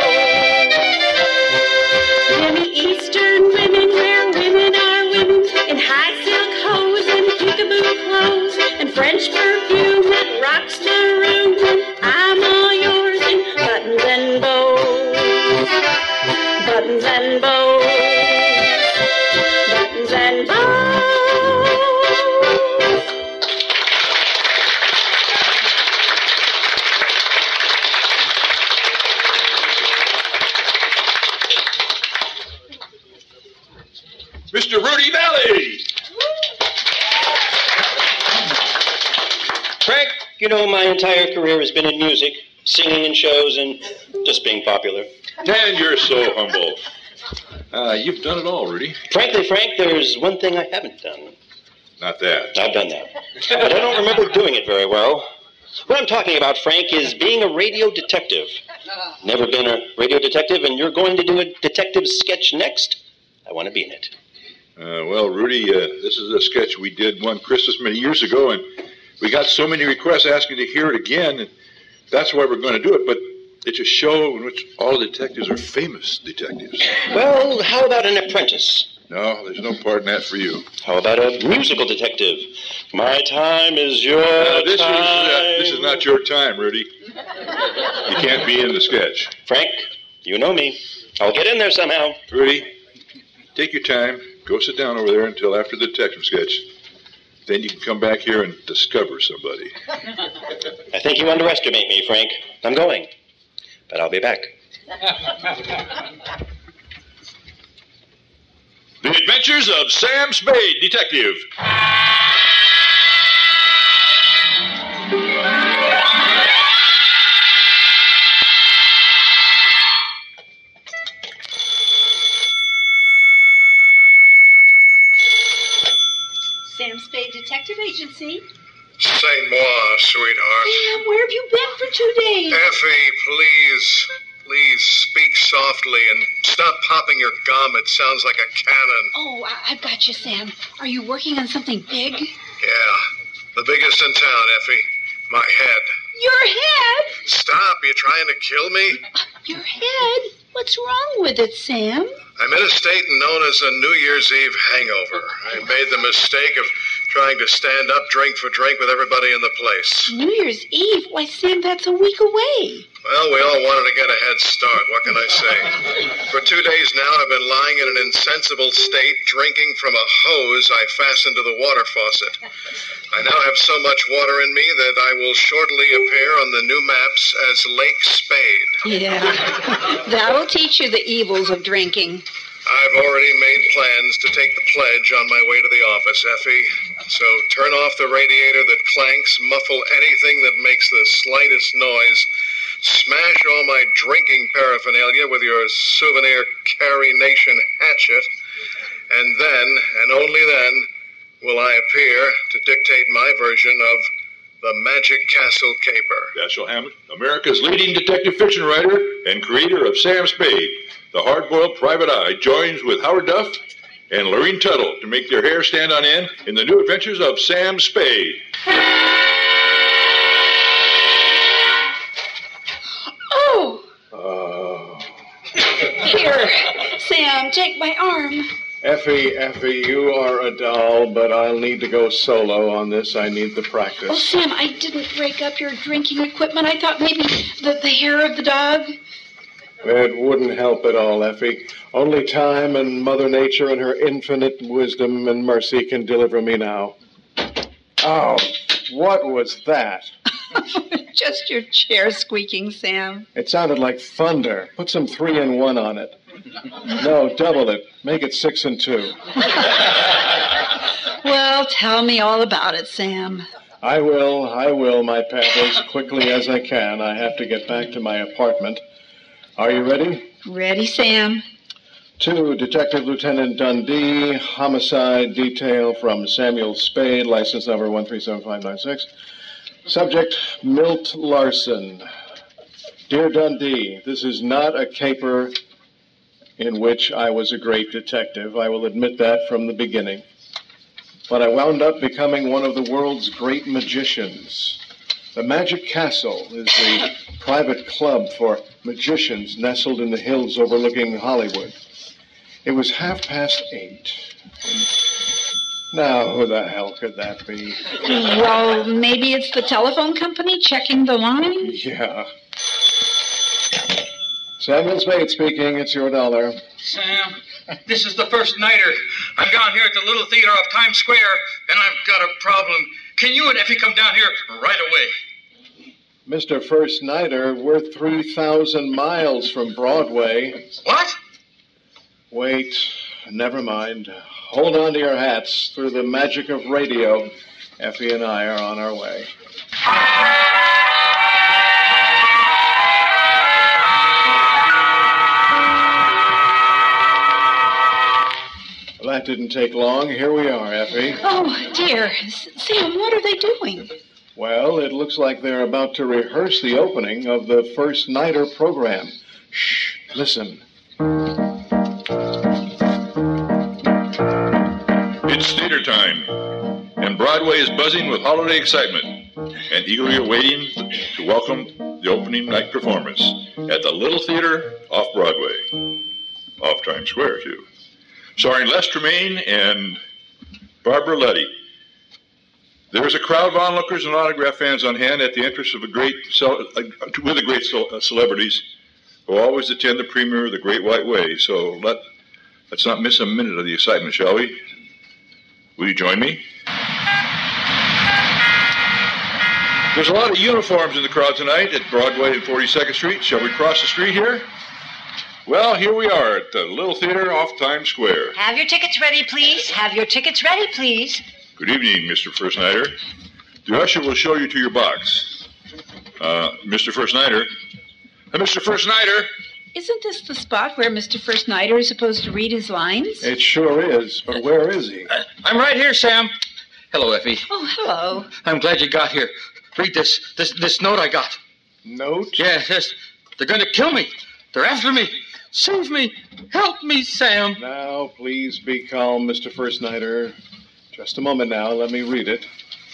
Give me Eastern women where women are women, in high silk hose and peekaboo clothes, and French perfume that rocks the room. I'm all yours in buttons and bows, buttons and bows, buttons and bows. Mister Rudy Valley! Frank, you know, my entire career has been in music, singing in shows, and just being popular. Dan, you're so humble. Uh, you've done it all, Rudy. Frankly, Frank, there's one thing I haven't done. Not that. I've done that. But I don't remember doing it very well. What I'm talking about, Frank, is being a radio detective. Never been a radio detective, and you're going to do a detective sketch next? I want to be in it. Uh, well, Rudy, uh, this is a sketch we did one Christmas many years ago, and we got so many requests asking to hear it again, and that's why we're going to do it. But it's a show in which all detectives are famous detectives. Well, how about an apprentice? No, there's no part in that for you. How about a musical detective? My time is your uh, this time. Is, uh, this is not your time, Rudy. You can't be in the sketch. Frank, you know me. I'll get in there somehow. Rudy, take your time. Go sit down over there until after the detective sketch. Then you can come back here and discover somebody. I think you underestimate me, Frank. I'm going. But I'll be back. The Adventures of Sam Spade, Detective. Sam Spade Detective Agency. Say moi, sweetheart. Sam, where have you been for two days? Effie, please. Please speak softly and stop popping your gum. It sounds like a cannon. Oh, I- I've got you, Sam. Are you working on something big? Yeah, the biggest in town, Effie. My head. Your head? Stop, you trying to kill me? Your head? What's wrong with it, Sam? I'm in a state known as a New Year's Eve hangover. I made the mistake of trying to stand up drink for drink with everybody in the place. New Year's Eve? Why, Sam, that's a week away. Well, we all wanted to get a head start. What can I say? For two days now, I've been lying in an insensible state, drinking from a hose I fastened to the water faucet. I now have so much water in me that I will shortly appear on the new maps as Lake Spade. Yeah, that'll teach you the evils of drinking. I've already made plans to take the pledge on my way to the office, Effie. So turn off the radiator that clanks, muffle anything that makes the slightest noise, smash all my drinking paraphernalia with your souvenir Carry Nation hatchet, and then, and only then, will I appear to dictate my version of The Magic Castle Caper. Dashiell Hammett, America's leading detective fiction writer and creator of Sam Spade, the hard-boiled private eye, joins with Howard Duff and Lorene Tuttle to make their hair stand on end in the new adventures of Sam Spade. Oh! Oh. Here, Sam, take my arm. Effie, Effie, you are a doll, but I'll need to go solo on this. I need the practice. Oh, Sam, I didn't break up your drinking equipment. I thought maybe the, the hair of the dog. It wouldn't help at all, Effie. Only time and Mother Nature and her infinite wisdom and mercy can deliver me now. Oh, what was that? Just your chair squeaking, Sam. It sounded like thunder. Put some three and one on it. No, double it. Make it six and two. Well, tell me all about it, Sam. I will, I will, my pet, as quickly as I can. I have to get back to my apartment. Are you ready? Ready, Sam. To Detective Lieutenant Dundee, homicide detail from Samuel Spade, license number one three seven five nine six. Subject, Milt Larson. Dear Dundee, this is not a caper in which I was a great detective. I will admit that from the beginning. But I wound up becoming one of the world's great magicians. The Magic Castle is the private club for magicians nestled in the hills overlooking Hollywood. It was half past eight. Now, who the hell could that be? Well, maybe it's the telephone company checking the line? Yeah. Samuel Spade speaking. It's your dollar. Sam, this is the first nighter. I'm down here at the Little Theater off Times Square, and I've got a problem. Can you and Effie come down here right away? Mister First Nighter, we're three thousand miles from Broadway. What? Wait, never mind. Hold on to your hats. Through the magic of radio, Effie and I are on our way. Well, that didn't take long. Here we are, Effie. Oh, dear. S- Sam, what are they doing? Well, it looks like they're about to rehearse the opening of the First Nighter program. Shh, listen. It's theater time, and Broadway is buzzing with holiday excitement and eagerly awaiting to welcome the opening night performance at the Little Theater off Broadway, off Times Square, too. Starring Les Tremaine and Barbara Luddy. There's a crowd of onlookers and autograph fans on hand at the entrance of a great cel- uh, with the great ce- celebrities who always attend the premiere of The Great White Way. So let, let's not miss a minute of the excitement, shall we? Will you join me? There's a lot of uniforms in the crowd tonight at Broadway and forty-second Street. Shall we cross the street here? Well, here we are at the Little Theater off Times Square. Have your tickets ready, please. Have your tickets ready, please. Good evening, Mister First Nighter. The usher will show you to your box. Uh, Mister First Nighter. Uh, Mister First Nighter. Isn't this the spot where Mister First Nighter is supposed to read his lines? It sure is, but where is he? Uh, I'm right here, Sam. Hello, Effie. Oh, hello. I'm glad you got here. Read this, this, this note I got. Note? Yeah, yes. They're going to kill me. They're after me. Save me. Help me, Sam. Now, please be calm, Mister First Nighter. Just a moment now. Let me read it.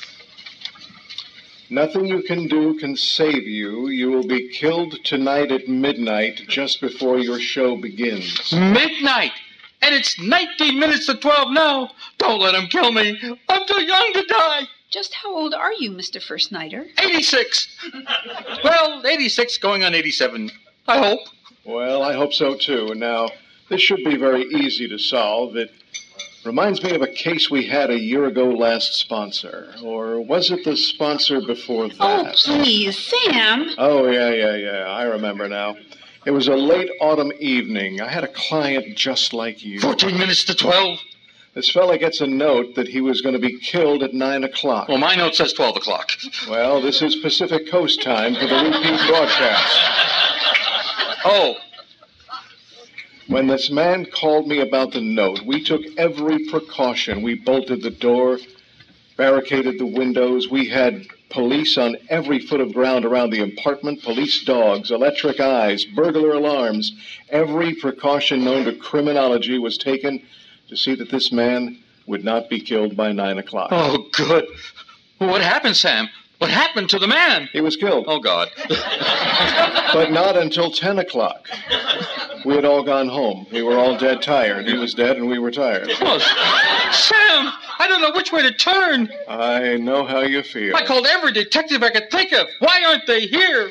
Nothing you can do can save you. You will be killed tonight at midnight, just before your show begins. Midnight? And it's nineteen minutes to twelve now. Don't let him kill me. I'm too young to die. Just how old are you, Mister First Nighter? eighty-six. Well, eighty-six going on eighty-seven. I hope. Well, I hope so, too. Now, this should be very easy to solve. It reminds me of a case we had a year ago last sponsor. Or was it the sponsor before that? Oh, please, Sam. Oh, yeah, yeah, yeah. I remember now. It was a late autumn evening. I had a client just like you. Fourteen minutes to twelve. This fella gets a note that he was going to be killed at nine o'clock. Well, my note says twelve o'clock. Well, this is Pacific Coast time for the repeat broadcast. Oh. When this man called me about the note, we took every precaution. We bolted the door, barricaded the windows. We had police on every foot of ground around the apartment, police dogs, electric eyes, burglar alarms. Every precaution known to criminology was taken to see that this man would not be killed by nine o'clock. Oh, good. What happened, Sam? What happened to the man? He was killed. Oh, God. But not until ten o'clock. We had all gone home. We were all dead tired. He was dead and we were tired. Oh, Sam, I don't know which way to turn. I know how you feel. I called every detective I could think of. Why aren't they here?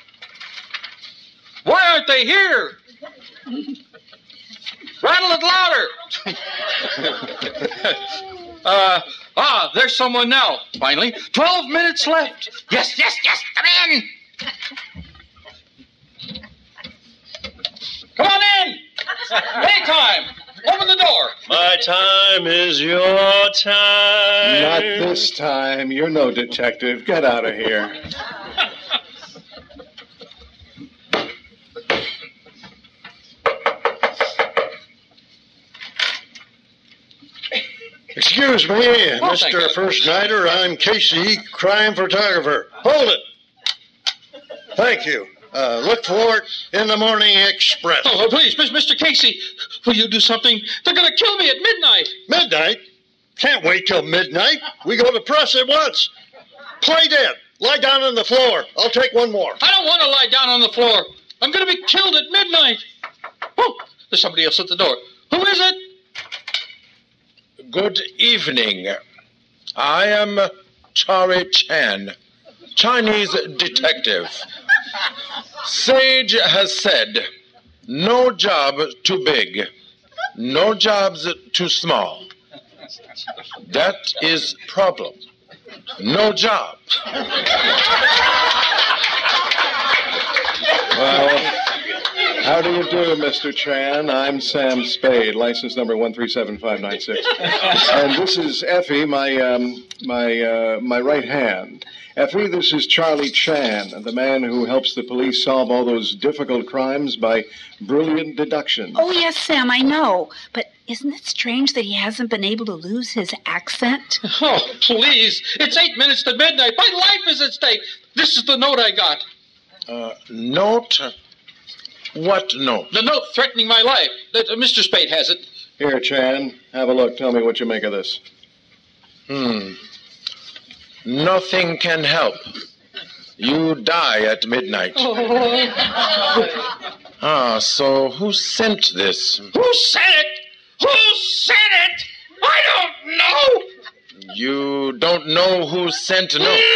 Why aren't they here? Rattle it louder. uh, ah, there's someone now, finally. Twelve minutes left. Yes, yes, yes, come in. Come on in. Anytime. Open the door. My time is your time. Not this time. You're no detective. Get out of here. Excuse me, Oh, Mister First Nighter. I'm Casey, crime photographer. Hold it. Thank you. Uh, look for it in the Morning Express. Oh, please, Mister Casey, will you do something? They're going to kill me at midnight. Midnight? Can't wait till midnight. We go to press at once. Play dead. Lie down on the floor. I'll take one more. I don't want to lie down on the floor. I'm going to be killed at midnight. Oh, there's somebody else at the door. Who is it? Good evening. I am Charlie Chan, Chinese detective. Sage has said, no job too big, no jobs too small. That is problem. No job. Well, how do you do, Mister Chan? I'm Sam Spade, license number one three seven five nine six. And this is Effie, my um, my uh, my right hand. Effie, this is Charlie Chan, the man who helps the police solve all those difficult crimes by brilliant deduction. Oh, yes, Sam, I know. But isn't it strange that he hasn't been able to lose his accent? Oh, please. It's eight minutes to midnight. My life is at stake. This is the note I got. Uh, note? What note? The note threatening my life. Uh, Mister Spade has it. Here, Chan, have a look. Tell me what you make of this. Hmm. Nothing can help. You die at midnight. Oh. Ah, so who sent this? Who sent it? Who sent it? I don't know. You don't know who sent the note?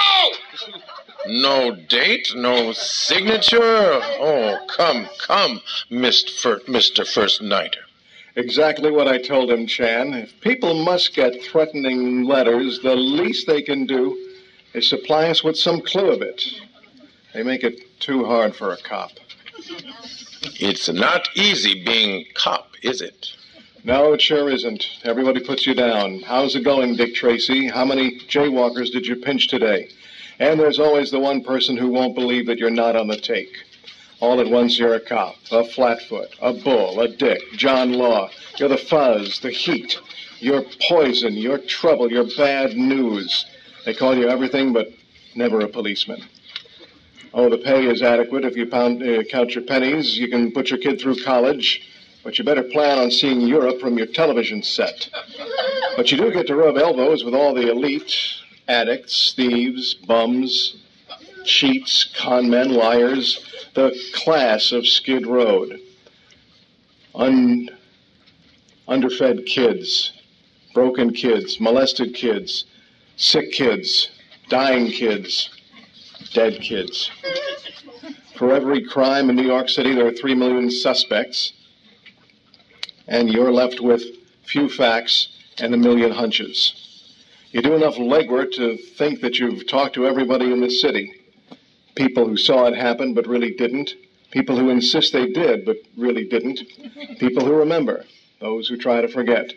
No! No date? No signature? Oh, come, come, Mister Mister First Nighter. Exactly what I told him, Chan. If people must get threatening letters, the least they can do is supply us with some clue of it. They make it too hard for a cop. It's not easy being cop, is it? No, it sure isn't. Everybody puts you down. How's it going, Dick Tracy? How many jaywalkers did you pinch today? And there's always the one person who won't believe that you're not on the take. All at once, you're a cop, a flatfoot, a bull, a dick, John Law. You're the fuzz, the heat. You're poison, you're trouble, you're bad news. They call you everything but never a policeman. Oh, the pay is adequate. If you pound, uh, count your pennies, you can put your kid through college. But you better plan on seeing Europe from your television set. But you do get to rub elbows with all the elite, addicts, thieves, bums, cheats, con men, liars, the class of Skid Road. Un- underfed kids, broken kids, molested kids, sick kids, dying kids, dead kids. For every crime in New York City, there are three million suspects, and you're left with few facts and a million hunches. You do enough legwork to think that you've talked to everybody in the city. People who saw it happen but really didn't. People who insist they did but really didn't. People who remember. Those who try to forget.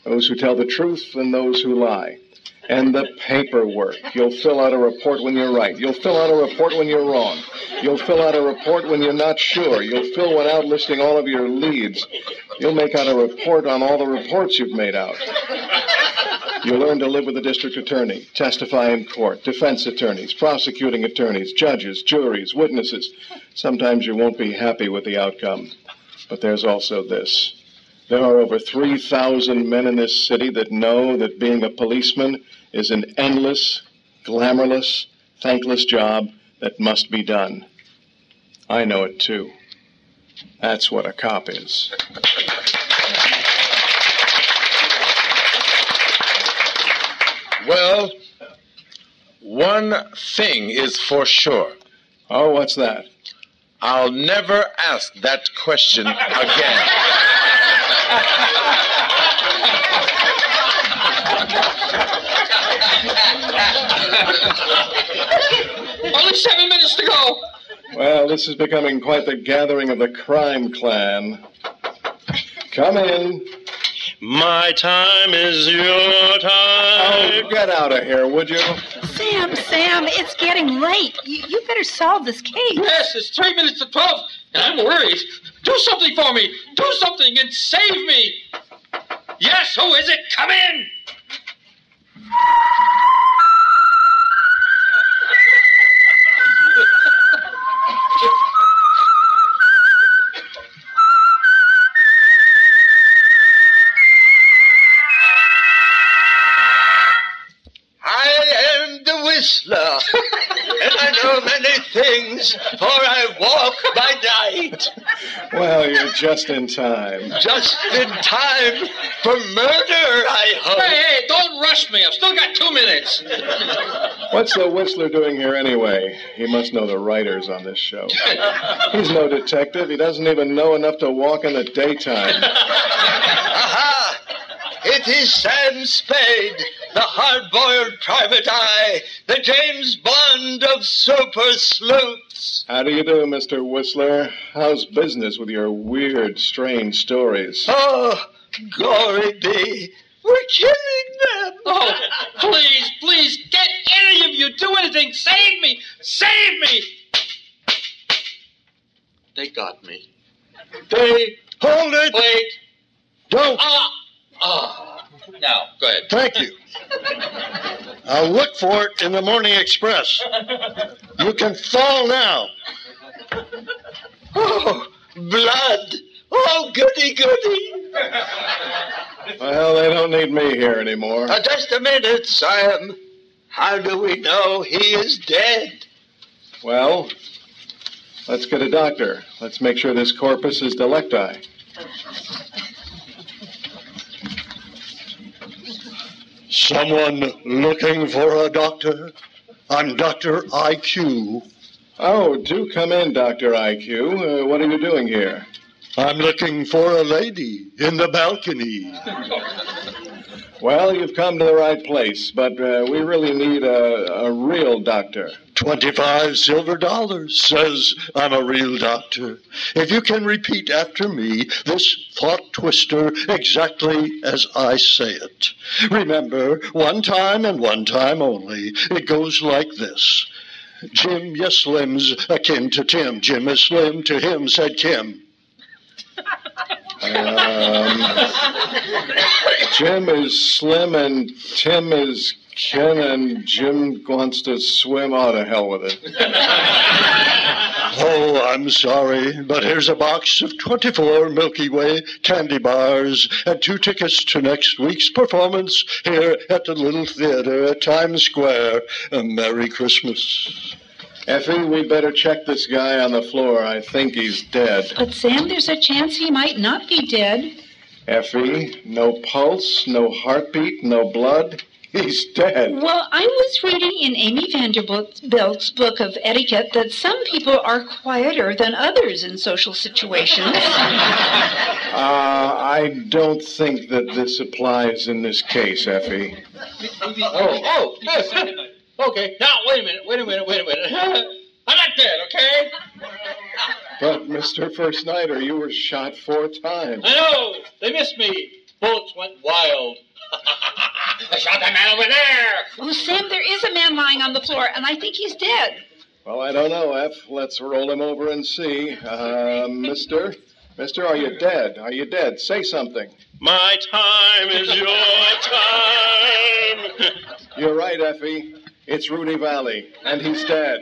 those who tell the truth and those who lie. And the paperwork. You'll fill out a report when you're right. You'll fill out a report when you're wrong. You'll fill out a report when you're not sure. You'll fill one out listing all of your leads. You'll make out a report on all the reports you've made out. You'll learn to live with the district attorney, testify in court, defense attorneys, prosecuting attorneys, judges, juries, witnesses. Sometimes you won't be happy with the outcome. But there's also this. There are over three thousand men in this city that know that being a policeman is an endless, glamourless, thankless job that must be done. I know it, too. That's what a cop is. Well, one thing is for sure. Oh, what's that? I'll never ask that question again. Only seven minutes to go. Well, this is becoming quite the gathering of the crime clan. Come in. My time is your time. Oh, get out of here, would you? Sam, Sam, it's getting late. You, you better solve this case. Yes, it's three minutes to twelve, and I'm worried. Do something for me. Do something and save me. Yes, who is it? Come in. Whistler, and I know many things, for I walk by night. Well, you're just in time. Just in time for murder, I hope. Hey, hey, don't rush me. I've still got two minutes. What's the Whistler doing here anyway? He must know the writers on this show. He's no detective. He doesn't even know enough to walk in the daytime. Aha! It is Sam Spade, the hard-boiled private eye, the James Bond of super sleuths. How do you do, Mister Whistler? How's business with your weird, strange stories? Oh, glory be. We're killing them. Oh, please, please, get any of you. Do anything. Save me. Save me. They got me. They... Hold it. Wait. Don't. Ah. Oh, now, go ahead. Thank you. I'll look for it in the Morning Express. You can fall now. Oh, blood. Oh, goody, goody. Well, they don't need me here anymore. Uh, just a minute, Sam. How do we know he is dead? Well, let's get a doctor. Let's make sure this corpus is delicti. Someone looking for a doctor? I'm Doctor I Q. Oh, do come in, Doctor I Q. Uh, what are you doing here? I'm looking for a lady in the balcony. Well, you've come to the right place, but uh, we really need a, a real doctor. Twenty-five silver dollars says I'm a real doctor. If you can repeat after me this thought twister exactly as I say it. Remember, one time and one time only. It goes like this. Jim, yes, Slim's akin to Tim. Jim is slim, to him said Kim. Um, Jim is slim and Tim is kin and Jim wants to swim. Oh, to hell with it. Oh, I'm sorry, but here's a box of twenty-four Milky Way candy bars and two tickets to next week's performance here at the Little Theater at Times Square. A Merry Christmas. Effie, we'd better check this guy on the floor. I think he's dead. But, Sam, there's a chance he might not be dead. Effie, no pulse, no heartbeat, no blood. He's dead. Well, I was reading in Amy Vanderbilt's book of etiquette that some people are quieter than others in social situations. Uh, I don't think that this applies in this case, Effie. Oh, oh, yes. Okay, now, wait a minute, wait a minute, wait a minute. I'm not dead, okay? But, Mister First Nighter, you were shot four times. I know, they missed me. Boats went wild. I shot that man over there. Oh, Sam, there is a man lying on the floor, and I think he's dead. Well, I don't know, F. Let's roll him over and see. Uh, mister? Mister, are you dead? Are you dead? Say something. My time is your time. You're right, Effie. It's Rudy Valley, and he's dead.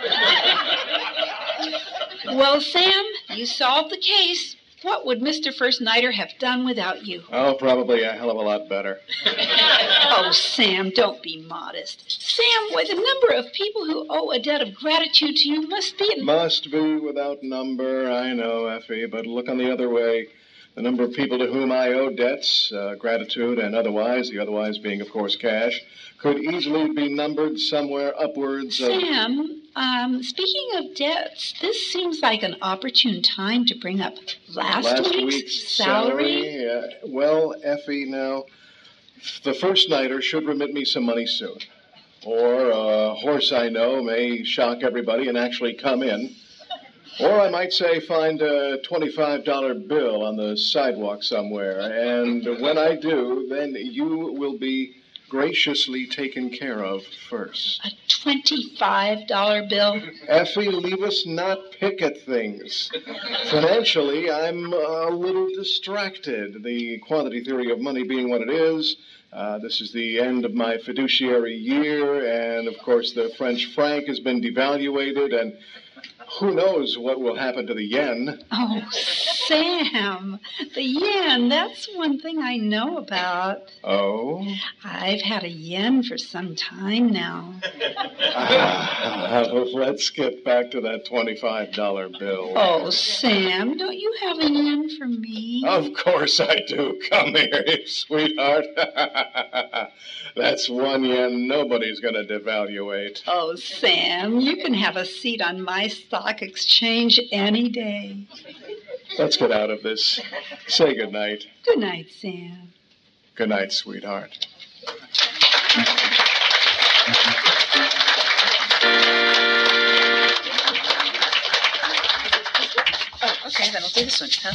Well, Sam, you solved the case. What would Mister First Nighter have done without you? Oh, probably a hell of a lot better. Oh, Sam, don't be modest. Sam, why, the number of people who owe a debt of gratitude to you must be... Must be without number, I know, Effie, but look on the other way. The number of people to whom I owe debts, uh, gratitude and otherwise, the otherwise being, of course, cash, could easily be numbered somewhere upwards of... Sam, um, speaking of debts, this seems like an opportune time to bring up last, Last week's, week's salary. salary. Uh, well, Effie, now, the First Nighter should remit me some money soon. Or a horse I know may shock everybody and actually come in. Or I might say find a twenty-five dollar bill on the sidewalk somewhere. And when I do, then you will be graciously taken care of first. A twenty-five dollar bill? Effie, leave us not pick at things. Financially, I'm a little distracted. The quantity theory of money being what it is, uh, this is the end of my fiduciary year, and of course the French franc has been devaluated, and who knows what will happen to the yen? Oh, Sam, the yen, that's one thing I know about. Oh? I've had a yen for some time now. Ah, let's get back to that twenty-five dollar bill. Oh, Sam, don't you have a yen for me? Of course I do. Come here, sweetheart. That's one yen nobody's going to devaluate. Oh, Sam, you can have a seat on my stock exchange any day. Let's get out of this. Say goodnight. Good night, Sam. Good night, sweetheart. Oh, okay, then I'll do this one, huh?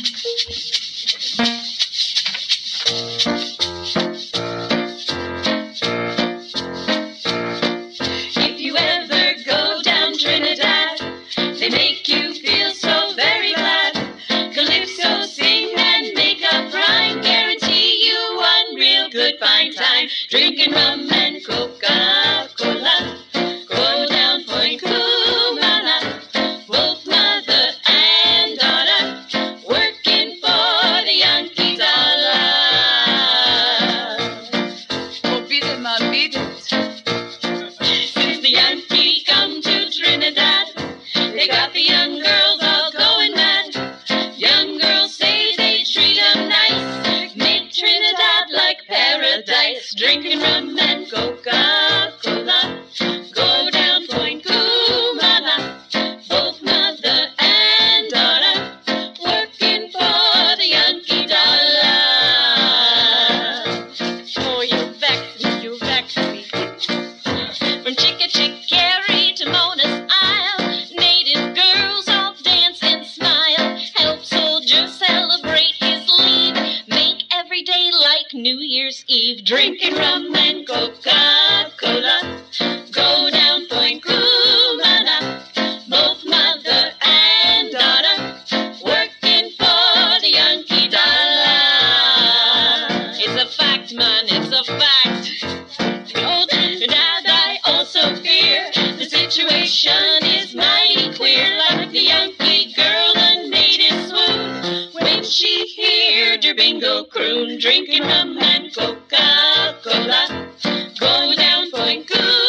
If you ever go down Trinidad, they make you feel so very glad. Calypso sing and make up rhyme, guarantee you one real good fine time. Drinking rum and Coca-Cola, go down Point Cumana, both mother and daughter, working for the Yankee dollar. Oh, beat it, ma, beat it. Since the Yankee come to Trinidad, they got the young girls all going mad. Young girls say they treat 'em nice, make Trinidad like paradise. Drinking rum and Coca-Cola, go down Point Cumana, both mother and daughter, working for the Yankee dollar. Oh, you vex me, you vex me. From Chicka Chickaree to Mona's Isle, native girls all dance and smile, help soldiers celebrate his leave, make every day like New Year's Eve. Drinking rum and Coca-Cola, go down Point Cumana, both mother and daughter, working for the Yankee dollar. It's a fact, man, it's a fact. Oh, and I also fear the situation is mighty queer, like the Yankee girl, a native swoon, when she heard her bingo croon. Drinking rum and Coca-Cola, go down Point Cumana.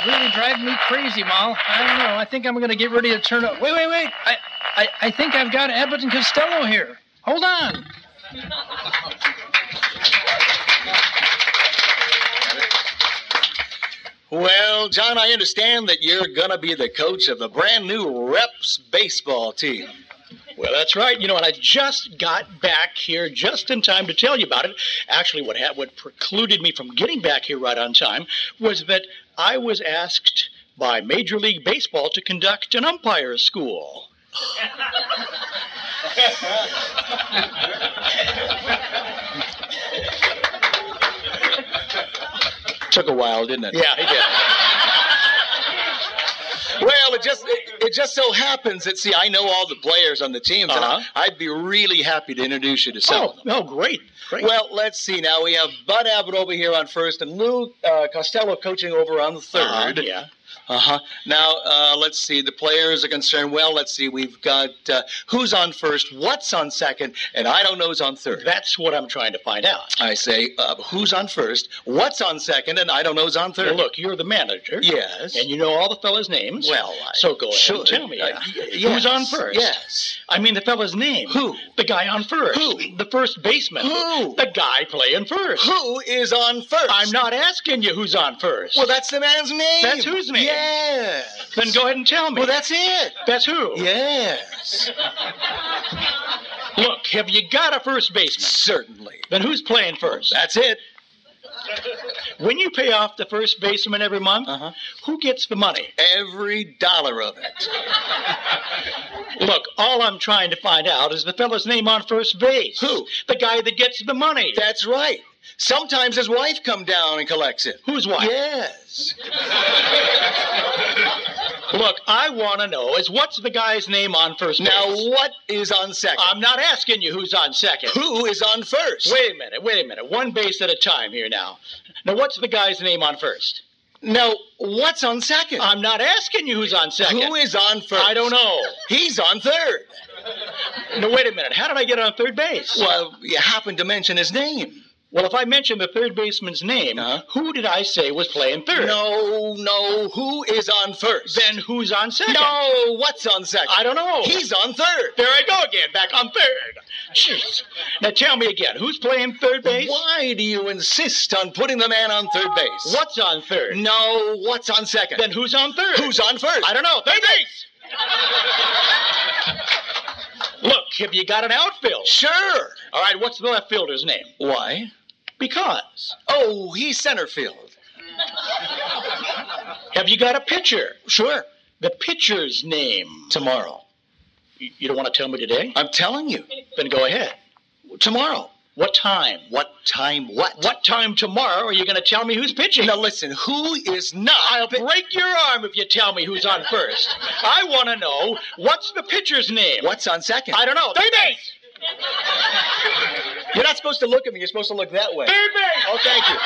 really driving me crazy, Mal. I don't know. I think I'm going to get ready to turn up. Wait, wait, wait. I, I, I think I've got Abbott and Costello here. Hold on. Well, John, I understand that you're going to be the coach of the brand new Reps baseball team. Well, that's right. You know, and I just got back here just in time to tell you about it. Actually, what had, what precluded me from getting back here right on time was that I was asked by Major League Baseball to conduct an umpire school. Took a while, didn't it? Yeah, it did. Well, it just it, it just so happens that, see, I know all the players on the teams, Uh-huh. and I, I'd be really happy to introduce you to some Oh, of them. oh, great, great. Well, let's see. Now, we have Bud Abbott over here on first and Lou uh, Costello coaching over on the third. Uh-huh, yeah. Uh-huh. Now, uh, let's see. The players are concerned. Well, let's see. We've got uh, who's on first, what's on second, and I don't know who's on third. That's what I'm trying to find out. I say, uh, who's on first, what's on second, and I don't know who's on third. Well, look, you're the manager. Yes. And you know all the fellas' names. Well, I So go ahead should. and tell me. Uh, Uh, y- yes. Who's on first? Yes. I mean the fella's name. Who? The guy on first. Who? The first baseman. Who? The guy playing first. Who is on first? I'm not asking you who's on first. Well, that's the man's name. That's whose name? Yes. Then go ahead and tell me. Well, that's it. That's who? Yes. Look, have you got a first baseman? Certainly. Then who's playing first? That's it. When you pay off the first baseman every month, Uh-huh. who gets the money? Every dollar of it. Look, all I'm trying to find out is the fella's name on first base. Who? The guy that gets the money. That's right. Sometimes his wife come down and collects it. Whose wife? Yes. Look, I want to know is what's the guy's name on first base? Now, what is on second? I'm not asking you who's on second. Who is on first? Wait a minute, wait a minute. One base at a time here now. Now, what's the guy's name on first? Now, what's on second? I'm not asking you who's on second. Who is on first? I don't know. He's on third. Now, wait a minute. How did I get on third base? Well, you happened to mention his name. Well, if I mentioned the third baseman's name, Uh-huh. who did I say was playing third? No, no. Who is on first? Then who's on second? No, what's on second? I don't know. He's on third. There I go again, back on third. Jeez. Now tell me again, who's playing third base? Why do you insist on putting the man on third base? What's on third? No, what's on second? Then who's on third? Who's on first? I don't know. Third base! Look, have you got an outfield? Sure. All right, what's the left fielder's name? Why? Because. Oh, he's center field. Have you got a pitcher? Sure. The pitcher's name. Tomorrow. You you don't want to tell me today? I'm telling you. Then go ahead. Tomorrow. What time? What time what? What time tomorrow are you going to tell me who's pitching? Now listen, who is not? I'll break your arm if you tell me who's on first. I want to know, what's the pitcher's name? What's on second? I don't know. Third base! You're not supposed to look at me. You're supposed to look that way. Third base! Oh, thank you.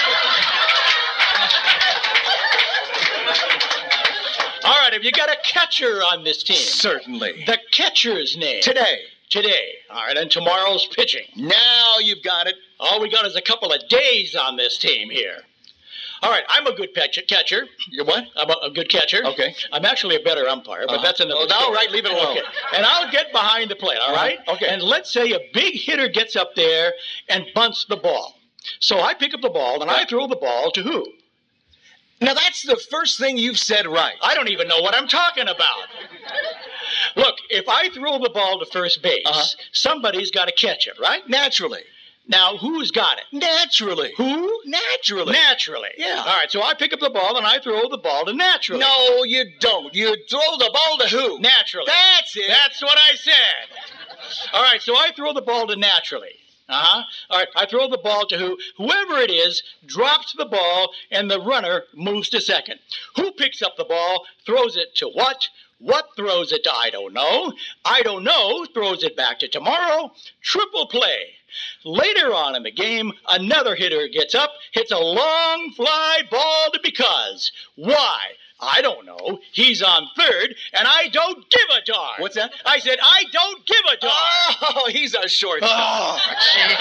All right, have you got a catcher on this team? Certainly. The catcher's name. Today. Today. All right, and tomorrow's pitching. Now you've got it. All we got is a couple of days on this team here. All right, I'm a good pitch- catcher. You're what? I'm a, a good catcher. Okay. I'm actually a better umpire, but Uh-huh. that's another Oh, story. all right, leave it alone. Okay. And I'll get behind the plate, all Uh-huh. right? Okay. And let's say a big hitter gets up there and bunts the ball. So I pick up the ball, and I throw the ball to who? Now that's the first thing you've said right. I don't even know what I'm talking about. Look, if I throw the ball to first base, Uh-huh. somebody's got to catch it, right? Naturally. Now, who's got it? Naturally. Who? Naturally. Naturally. Yeah. All right, so I pick up the ball and I throw the ball to naturally. No, you don't. You throw the ball to who? Naturally. That's it. That's what I said. All right, so I throw the ball to naturally. Uh-huh. All right, I throw the ball to who? Whoever it is drops the ball, and the runner moves to second. Who picks up the ball, throws it to what? What throws it to I don't know. I don't know throws it back to tomorrow. Triple play. Later on in the game, another hitter gets up, hits a long fly ball to because. Why? I don't know. He's on third, and I don't give a darn. What's that? I said, I don't give a darn. Oh, he's a shortstop. Oh, gee.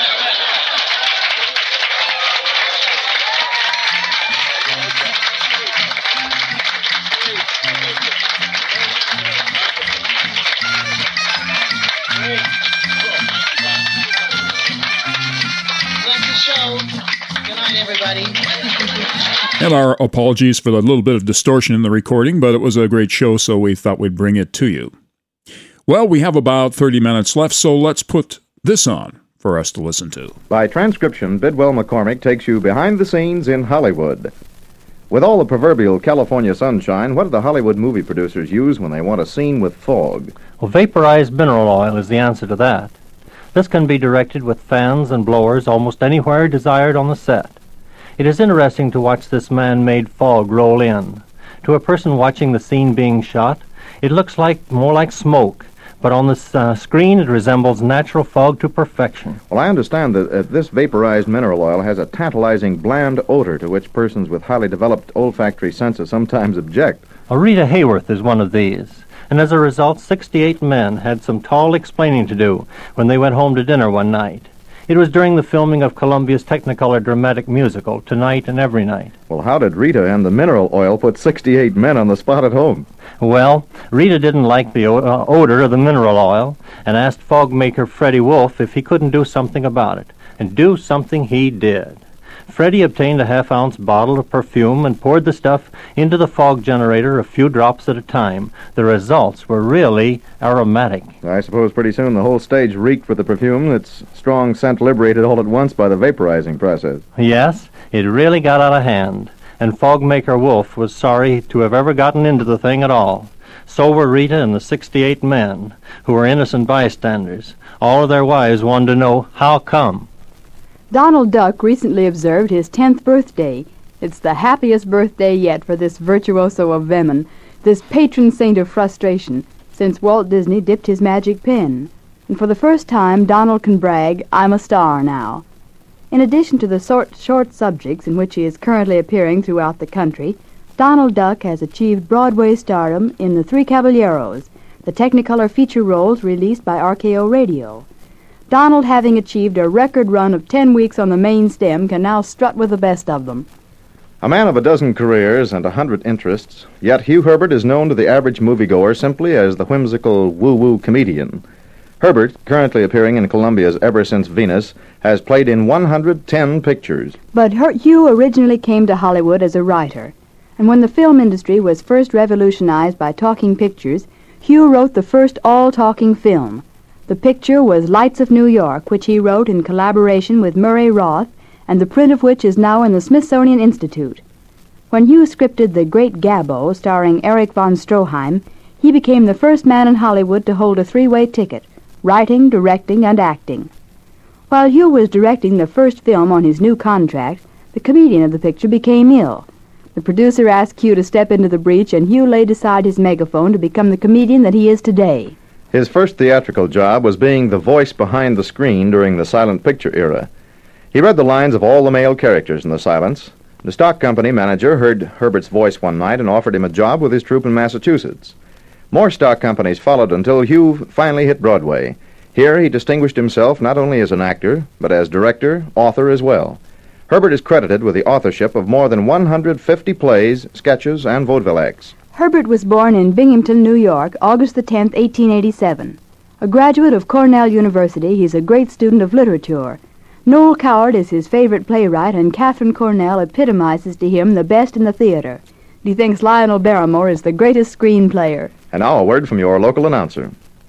And our apologies for the little bit of distortion in the recording, but it was a great show, so we thought we'd bring it to you. Well, we have about thirty minutes left, so let's put this on for us to listen to. By transcription, Bidwell McCormick takes you behind the scenes in Hollywood. With all the proverbial California sunshine, what do the Hollywood movie producers use when they want a scene with fog? Well, vaporized mineral oil is the answer to that. This can be directed with fans and blowers almost anywhere desired on the set. It is interesting to watch this man-made fog roll in. To a person watching the scene being shot, it looks like more like smoke, but on the uh, screen it resembles natural fog to perfection. Well, I understand that uh, this vaporized mineral oil has a tantalizing bland odor to which persons with highly developed olfactory senses sometimes object. Well, Rita Hayworth is one of these, and as a result, sixty-eight men had some tall explaining to do when they went home to dinner one night. It was during the filming of Columbia's Technicolor dramatic musical, Tonight and Every Night. Well, how did Rita and the mineral oil put sixty-eight men on the spot at home? Well, Rita didn't like the o- uh, odor of the mineral oil and asked fog maker Freddie Wolf if he couldn't do something about it. And do something he did. Freddie obtained a half-ounce bottle of perfume and poured the stuff into the fog generator a few drops at a time. The results were really aromatic. I suppose pretty soon the whole stage reeked with the perfume, its strong scent liberated all at once by the vaporizing process. Yes, it really got out of hand, and fog maker Wolf was sorry to have ever gotten into the thing at all. So were Rita and the sixty-eight men, who were innocent bystanders. All of their wives wanted to know how come. Donald Duck recently observed his tenth birthday. It's the happiest birthday yet for this virtuoso of venom, this patron saint of frustration, since Walt Disney dipped his magic pen. And for the first time, Donald can brag, I'm a star now. In addition to the short, short subjects in which he is currently appearing throughout the country, Donald Duck has achieved Broadway stardom in The Three Caballeros, the Technicolor feature roles released by R K O Radio. Donald, having achieved a record run of ten weeks on the main stem, can now strut with the best of them. A man of a dozen careers and a hundred interests, yet Hugh Herbert is known to the average moviegoer simply as the whimsical woo-woo comedian. Herbert, currently appearing in Columbia's Ever Since Venus, has played in one hundred ten pictures. But Her- Hugh originally came to Hollywood as a writer, and when the film industry was first revolutionized by talking pictures, Hugh wrote the first all-talking film. The picture was Lights of New York, which he wrote in collaboration with Murray Roth, and the print of which is now in the Smithsonian Institute. When Hugh scripted The Great Gabbo, starring Erich von Stroheim, he became the first man in Hollywood to hold a three-way ticket, writing, directing, and acting. While Hugh was directing the first film on his new contract, the comedian of the picture became ill. The producer asked Hugh to step into the breach, and Hugh laid aside his megaphone to become the comedian that he is today. His first theatrical job was being the voice behind the screen during the silent picture era. He read the lines of all the male characters in the silence. The stock company manager heard Herbert's voice one night and offered him a job with his troupe in Massachusetts. More stock companies followed until Hugh finally hit Broadway. Here he distinguished himself not only as an actor, but as director, author as well. Herbert is credited with the authorship of more than one hundred fifty plays, sketches, and vaudeville acts. Herbert was born in Binghamton, New York, August the tenth, eighteen eighty-seven. A graduate of Cornell University, he's a great student of literature. Noel Coward is his favorite playwright, and Katharine Cornell epitomizes to him the best in the theater. He thinks Lionel Barrymore is the greatest screen player. And now a word from your local announcer.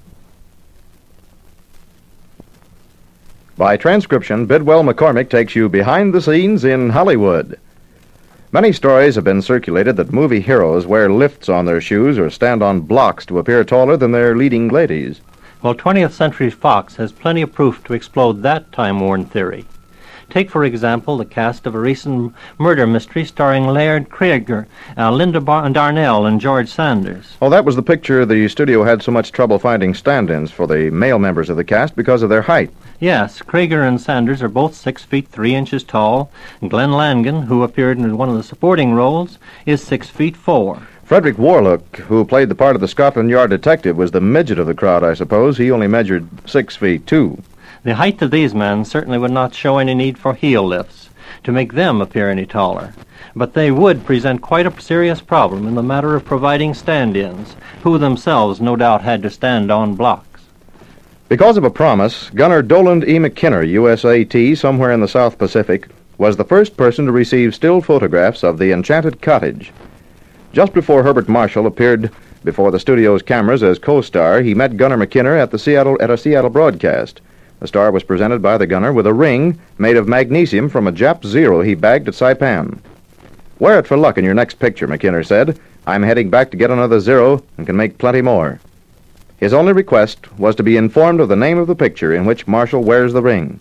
By transcription, Bidwell McCormick takes you behind the scenes in Hollywood. Many stories have been circulated that movie heroes wear lifts on their shoes or stand on blocks to appear taller than their leading ladies. Well, twentieth Century Fox has plenty of proof to explode that time-worn theory. Take, for example, the cast of a recent murder mystery starring Laird Krieger, uh, Linda Bar- Darnell, and George Sanders. Oh, that was the picture the studio had so much trouble finding stand-ins for the male members of the cast because of their height. Yes, Krieger and Sanders are both six feet three inches tall. Glenn Langan, who appeared in one of the supporting roles, is six feet four. Frederick Warlock, who played the part of the Scotland Yard detective, was the midget of the crowd, I suppose. He only measured six feet two. The height of these men certainly would not show any need for heel lifts to make them appear any taller, but they would present quite a serious problem in the matter of providing stand-ins, who themselves no doubt had to stand on blocks. Because of a promise, Gunner Doland E. McKinner, U S A T, somewhere in the South Pacific, was the first person to receive still photographs of the enchanted cottage. Just before Herbert Marshall appeared before the studio's cameras as co-star, he met Gunnar McKinner at the Seattle at a Seattle broadcast. The star was presented by the gunner with a ring made of magnesium from a Jap Zero he bagged at Saipan. "Wear it for luck in your next picture," McKinner said. "I'm heading back to get another Zero and can make plenty more." His only request was to be informed of the name of the picture in which Marshall wears the ring.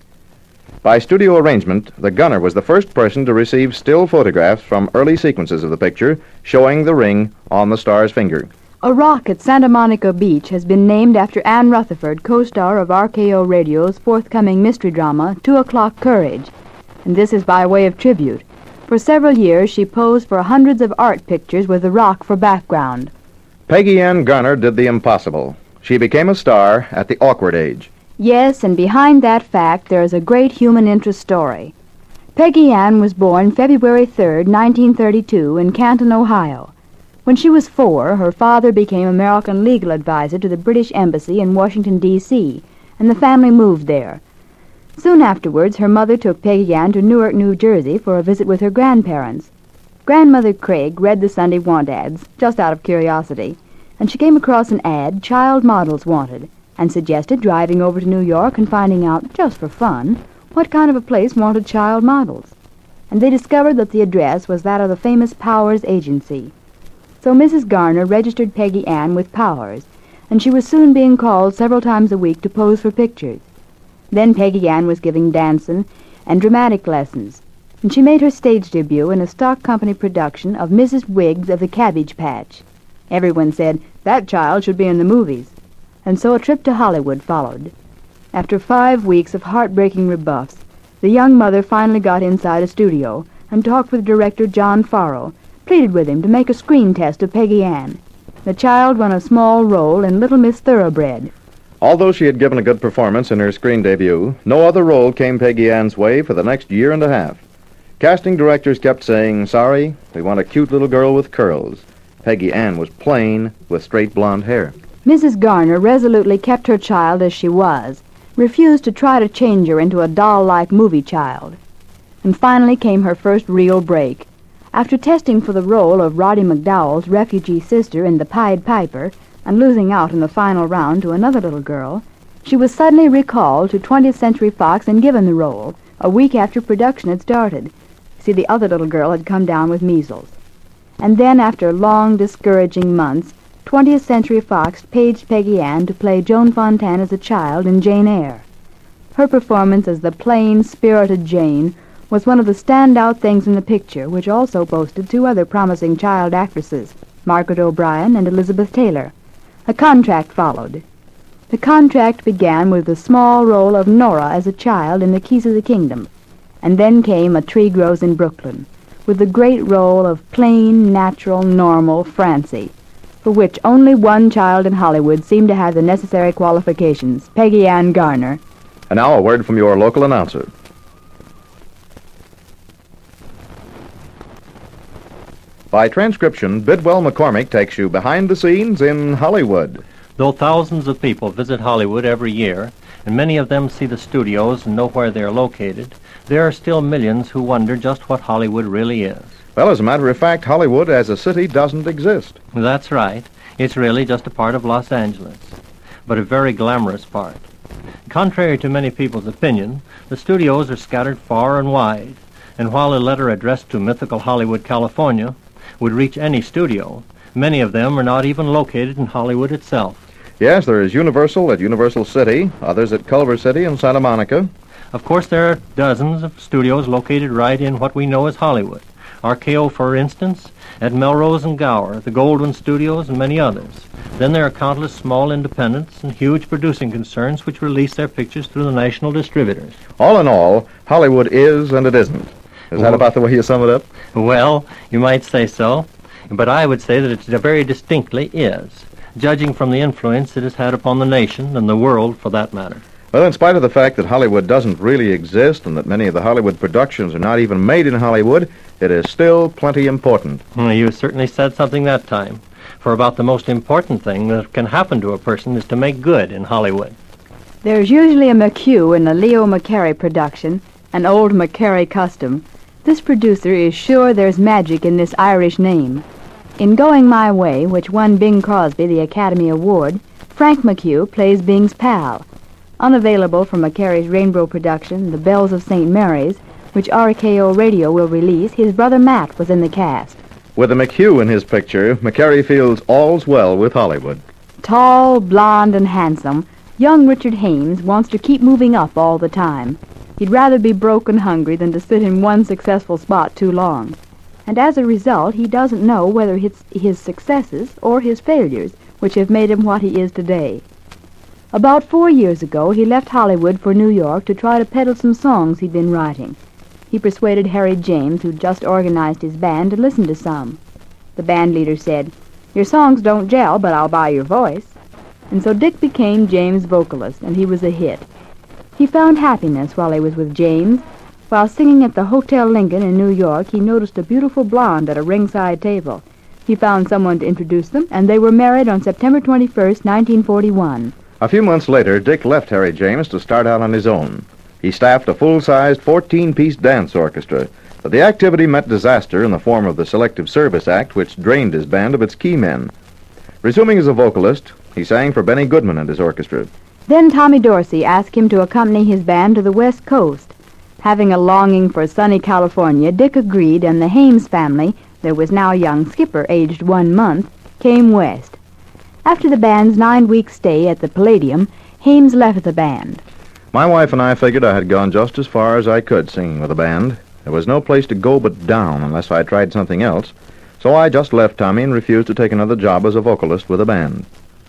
By studio arrangement, the gunner was the first person to receive still photographs from early sequences of the picture showing the ring on the star's finger. A rock at Santa Monica Beach has been named after Ann Rutherford, co-star of R K O Radio's forthcoming mystery drama, Two O'Clock Courage. And this is by way of tribute. For several years, she posed for hundreds of art pictures with the rock for background. Peggy Ann Garner did the impossible. She became a star at the awkward age. Yes, and behind that fact there is a great human interest story. Peggy Ann was born February third, nineteen thirty-two, in Canton, Ohio. When she was four, her father became American legal advisor to the British Embassy in Washington, D C, and the family moved there. Soon afterwards, her mother took Peggy Ann to Newark, New Jersey, for a visit with her grandparents. Grandmother Craig read the Sunday Want ads, just out of curiosity, and she came across an ad, Child Models Wanted, and suggested driving over to New York and finding out, just for fun, what kind of a place wanted child models. And they discovered that the address was that of the famous Powers Agency. So Missus Garner registered Peggy Ann with Powers, and she was soon being called several times a week to pose for pictures. Then Peggy Ann was giving dancing and dramatic lessons, and she made her stage debut in a stock company production of Missus Wiggs of the Cabbage Patch. Everyone said, that child should be in the movies, and so a trip to Hollywood followed. After five weeks of heartbreaking rebuffs, the young mother finally got inside a studio and talked with director John Farrell, pleaded with him to make a screen test of Peggy Ann. The child won a small role in Little Miss Thoroughbred. Although she had given a good performance in her screen debut, no other role came Peggy Ann's way for the next year and a half. Casting directors kept saying, "Sorry, we want a cute little girl with curls." Peggy Ann was plain with straight blonde hair. Missus Garner resolutely kept her child as she was, refused to try to change her into a doll-like movie child. And finally came her first real break. After testing for the role of Roddy McDowell's refugee sister in The Pied Piper and losing out in the final round to another little girl, she was suddenly recalled to twentieth Century Fox and given the role, a week after production had started. See, the other little girl had come down with measles. And then, after long, discouraging months, twentieth Century Fox paged Peggy Ann to play Joan Fontaine as a child in Jane Eyre. Her performance as the plain, spirited Jane was one of the standout things in the picture, which also boasted two other promising child actresses, Margaret O'Brien and Elizabeth Taylor. A contract followed. The contract began with the small role of Nora as a child in The Keys of the Kingdom, and then came A Tree Grows in Brooklyn, with the great role of plain, natural, normal Francie, for which only one child in Hollywood seemed to have the necessary qualifications, Peggy Ann Garner. And now a word from your local announcer. By transcription, Bidwell McCormick takes you behind the scenes in Hollywood. Though thousands of people visit Hollywood every year, and many of them see the studios and know where they are located, there are still millions who wonder just what Hollywood really is. Well, as a matter of fact, Hollywood as a city doesn't exist. That's right. It's really just a part of Los Angeles, but a very glamorous part. Contrary to many people's opinion, the studios are scattered far and wide, and while a letter addressed to mythical Hollywood, California, would reach any studio, many of them are not even located in Hollywood itself. Yes, there is Universal at Universal City, others at Culver City and Santa Monica. Of course, there are dozens of studios located right in what we know as Hollywood. R K O, for instance, at Melrose and Gower, the Goldwyn Studios, and many others. Then there are countless small independents and huge producing concerns which release their pictures through the national distributors. All in all, Hollywood is and it isn't. Is that about the way you sum it up? Well, you might say so, but I would say that it very distinctly is, judging from the influence it has had upon the nation and the world, for that matter. Well, in spite of the fact that Hollywood doesn't really exist and that many of the Hollywood productions are not even made in Hollywood, it is still plenty important. Well, you certainly said something that time. For about the most important thing that can happen to a person is to make good in Hollywood. There's usually a McHugh in a Leo McCarey production, an old McCary custom. This producer is sure there's magic in this Irish name. In Going My Way, which won Bing Crosby the Academy Award, Frank McHugh plays Bing's pal. Unavailable from McCary's Rainbow production, The Bells of Saint Mary's, which R K O Radio will release, his brother Matt was in the cast. With a McHugh in his picture, McCary feels all's well with Hollywood. Tall, blond, and handsome, young Richard Hames wants to keep moving up all the time. He'd rather be broke and hungry than to sit in one successful spot too long. And as a result, he doesn't know whether it's his successes or his failures which have made him what he is today. About four years ago, he left Hollywood for New York to try to peddle some songs he'd been writing. He persuaded Harry James, who'd just organized his band, to listen to some. The band leader said, "Your songs don't gel, but I'll buy your voice." And so Dick became James' vocalist, and he was a hit. He found happiness while he was with James. While singing at the Hotel Lincoln in New York, he noticed a beautiful blonde at a ringside table. He found someone to introduce them, and they were married on September twenty-first, nineteen forty-one. A few months later, Dick left Harry James to start out on his own. He staffed a full-sized fourteen-piece dance orchestra, but the activity met disaster in the form of the Selective Service Act, which drained his band of its key men. Resuming as a vocalist, he sang for Benny Goodman and his orchestra. Then Tommy Dorsey asked him to accompany his band to the West Coast. Having a longing for sunny California, Dick agreed, and the Hames family, there was now a young skipper aged one month, came west. After the band's nine-week stay at the Palladium, Hames left the band. My wife and I figured I had gone just as far as I could singing with a band. There was no place to go but down unless I tried something else, so I just left Tommy and refused to take another job as a vocalist with a band.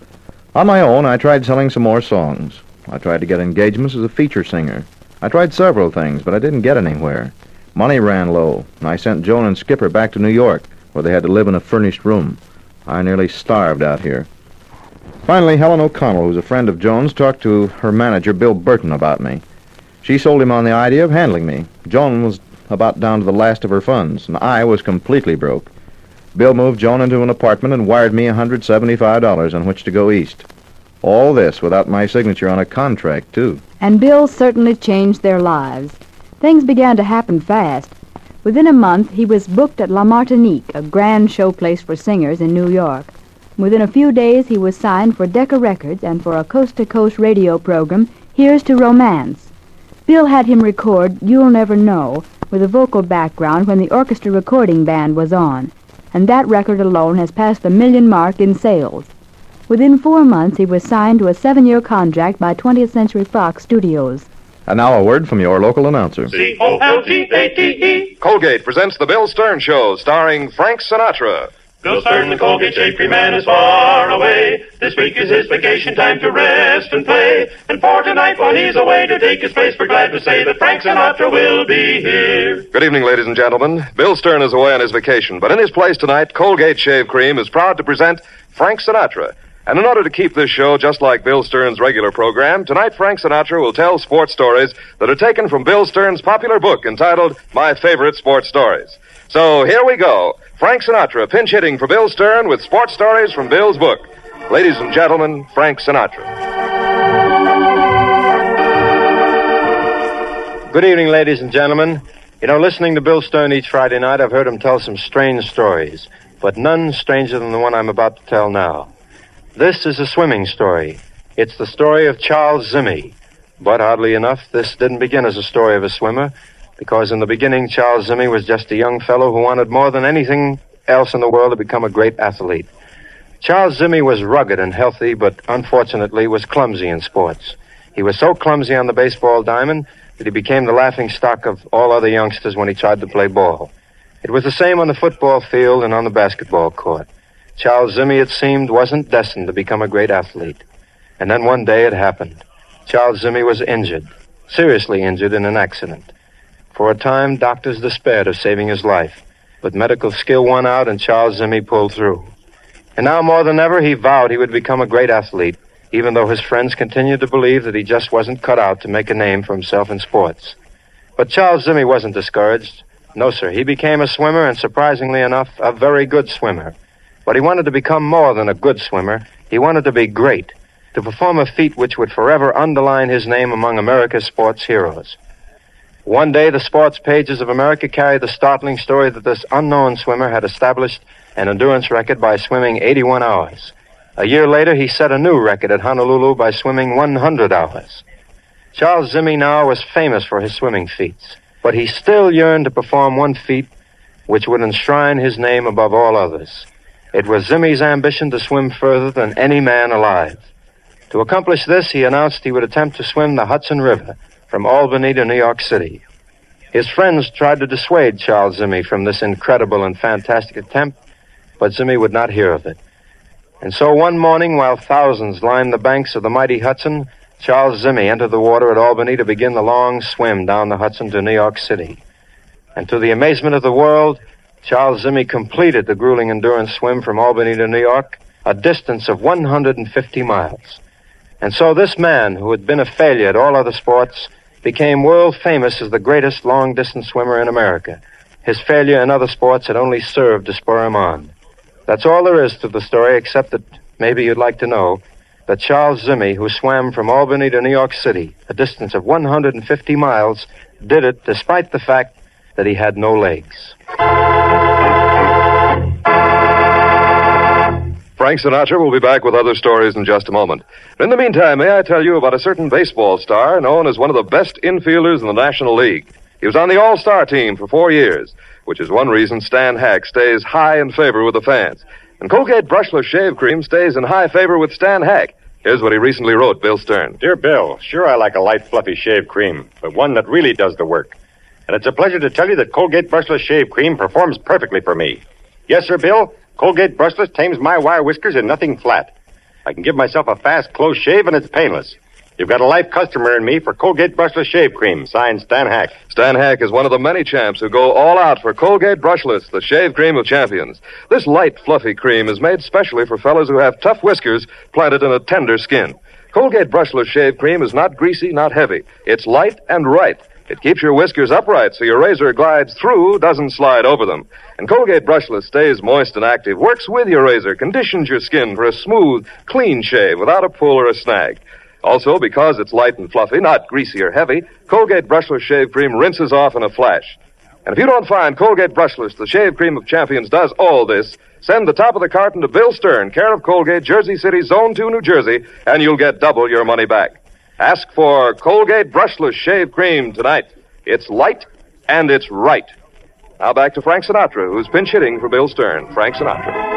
On my own, I tried selling some more songs. I tried to get engagements as a feature singer. I tried several things, but I didn't get anywhere. Money ran low, and I sent Joan and Skipper back to New York, where they had to live in a furnished room. I nearly starved out here. Finally, Helen O'Connell, who's a friend of Joan's, talked to her manager, Bill Burton, about me. She sold him on the idea of handling me. Joan was about down to the last of her funds, and I was completely broke. Bill moved Joan into an apartment and wired me one hundred seventy-five dollars on which to go east. All this without my signature on a contract, too. And Bill certainly changed their lives. Things began to happen fast. Within a month, he was booked at La Martinique, a grand showplace for singers in New York. Within a few days, he was signed for Decca Records and for a coast-to-coast radio program, Here's to Romance. Bill had him record You'll Never Know with a vocal background when the orchestra recording band was on, and that record alone has passed the million mark in sales. Within four months, he was signed to a seven-year contract by twentieth Century Fox Studios. And now a word from your local announcer. C O L G A T E. Colgate presents The Bill Stern Show, starring Frank Sinatra. Bill Stern, the Colgate Shaved-Cream Man, is far away. This week is his vacation time to rest and play. And for tonight, while he's away to take his place, we're glad to say that Frank Sinatra will be here. Good evening, ladies and gentlemen. Bill Stern is away on his vacation, but in his place tonight, Colgate Shave Cream is proud to present Frank Sinatra. And in order to keep this show just like Bill Stern's regular program, tonight Frank Sinatra will tell sports stories that are taken from Bill Stern's popular book entitled My Favorite Sports Stories. So here we go. Frank Sinatra pinch hitting for Bill Stern with sports stories from Bill's book. Ladies and gentlemen, Frank Sinatra. Good evening, ladies and gentlemen. You know, listening to Bill Stern each Friday night, I've heard him tell some strange stories, but none stranger than the one I'm about to tell now. This is a swimming story. It's the story of Charles Zimmy. But oddly enough, this didn't begin as a story of a swimmer, because in the beginning, Charles Zimmy was just a young fellow who wanted more than anything else in the world to become a great athlete. Charles Zimmy was rugged and healthy, but unfortunately was clumsy in sports. He was so clumsy on the baseball diamond that he became the laughing stock of all other youngsters when he tried to play ball. It was the same on the football field and on the basketball court. Charles Zimmy, it seemed, wasn't destined to become a great athlete. And then one day it happened. Charles Zimmy was injured, seriously injured in an accident. For a time, doctors despaired of saving his life, but medical skill won out and Charles Zimmy pulled through. And now more than ever, he vowed he would become a great athlete, even though his friends continued to believe that he just wasn't cut out to make a name for himself in sports. But Charles Zimmy wasn't discouraged. No, sir, he became a swimmer, and surprisingly enough, a very good swimmer. But he wanted to become more than a good swimmer. He wanted to be great, to perform a feat which would forever underline his name among America's sports heroes. One day, the sports pages of America carried the startling story that this unknown swimmer had established an endurance record by swimming eighty-one hours. A year later, he set a new record at Honolulu by swimming one hundred hours. Charles Zimmy now was famous for his swimming feats, but he still yearned to perform one feat which would enshrine his name above all others. It was Zimmy's ambition to swim further than any man alive. To accomplish this, he announced he would attempt to swim the Hudson River from Albany to New York City. His friends tried to dissuade Charles Zimmy from this incredible and fantastic attempt, but Zimmy would not hear of it. And so one morning, while thousands lined the banks of the mighty Hudson, Charles Zimmy entered the water at Albany to begin the long swim down the Hudson to New York City. And to the amazement of the world, Charles Zimmy completed the grueling endurance swim from Albany to New York, a distance of one hundred fifty miles. And so this man, who had been a failure at all other sports, became world famous as the greatest long-distance swimmer in America. His failure in other sports had only served to spur him on. That's all there is to the story, except that maybe you'd like to know that Charles Zimmy, who swam from Albany to New York City, a distance of one hundred fifty miles, did it despite the fact that he had no legs. Frank Sinatra will be back with other stories in just a moment. In the meantime, may I tell you about a certain baseball star known as one of the best infielders in the National League. He was on the All-Star team for four years, which is one reason Stan Hack stays high in favor with the fans. And Colgate Brushless Shave Cream stays in high favor with Stan Hack. Here's what he recently wrote, Bill Stern. Dear Bill, sure I like a light, fluffy shave cream, but one that really does the work. And it's a pleasure to tell you that Colgate Brushless Shave Cream performs perfectly for me. Yes, sir, Bill, Colgate Brushless tames my wire whiskers in nothing flat. I can give myself a fast, close shave, and it's painless. You've got a life customer in me for Colgate Brushless Shave Cream, signed Stan Hack. Stan Hack is one of the many champs who go all out for Colgate Brushless, the shave cream of champions. This light, fluffy cream is made specially for fellas who have tough whiskers planted in a tender skin. Colgate Brushless Shave Cream is not greasy, not heavy. It's light and right. It keeps your whiskers upright so your razor glides through, doesn't slide over them. And Colgate Brushless stays moist and active, works with your razor, conditions your skin for a smooth, clean shave without a pull or a snag. Also, because it's light and fluffy, not greasy or heavy, Colgate Brushless Shave Cream rinses off in a flash. And if you don't find Colgate Brushless, the shave cream of champions, does all this, send the top of the carton to Bill Stern, care of Colgate, Jersey City, Zone two, New Jersey, and you'll get double your money back. Ask for Colgate Brushless Shave Cream tonight. It's light and it's right. Now back to Frank Sinatra, who's pinch hitting for Bill Stern. Frank Sinatra.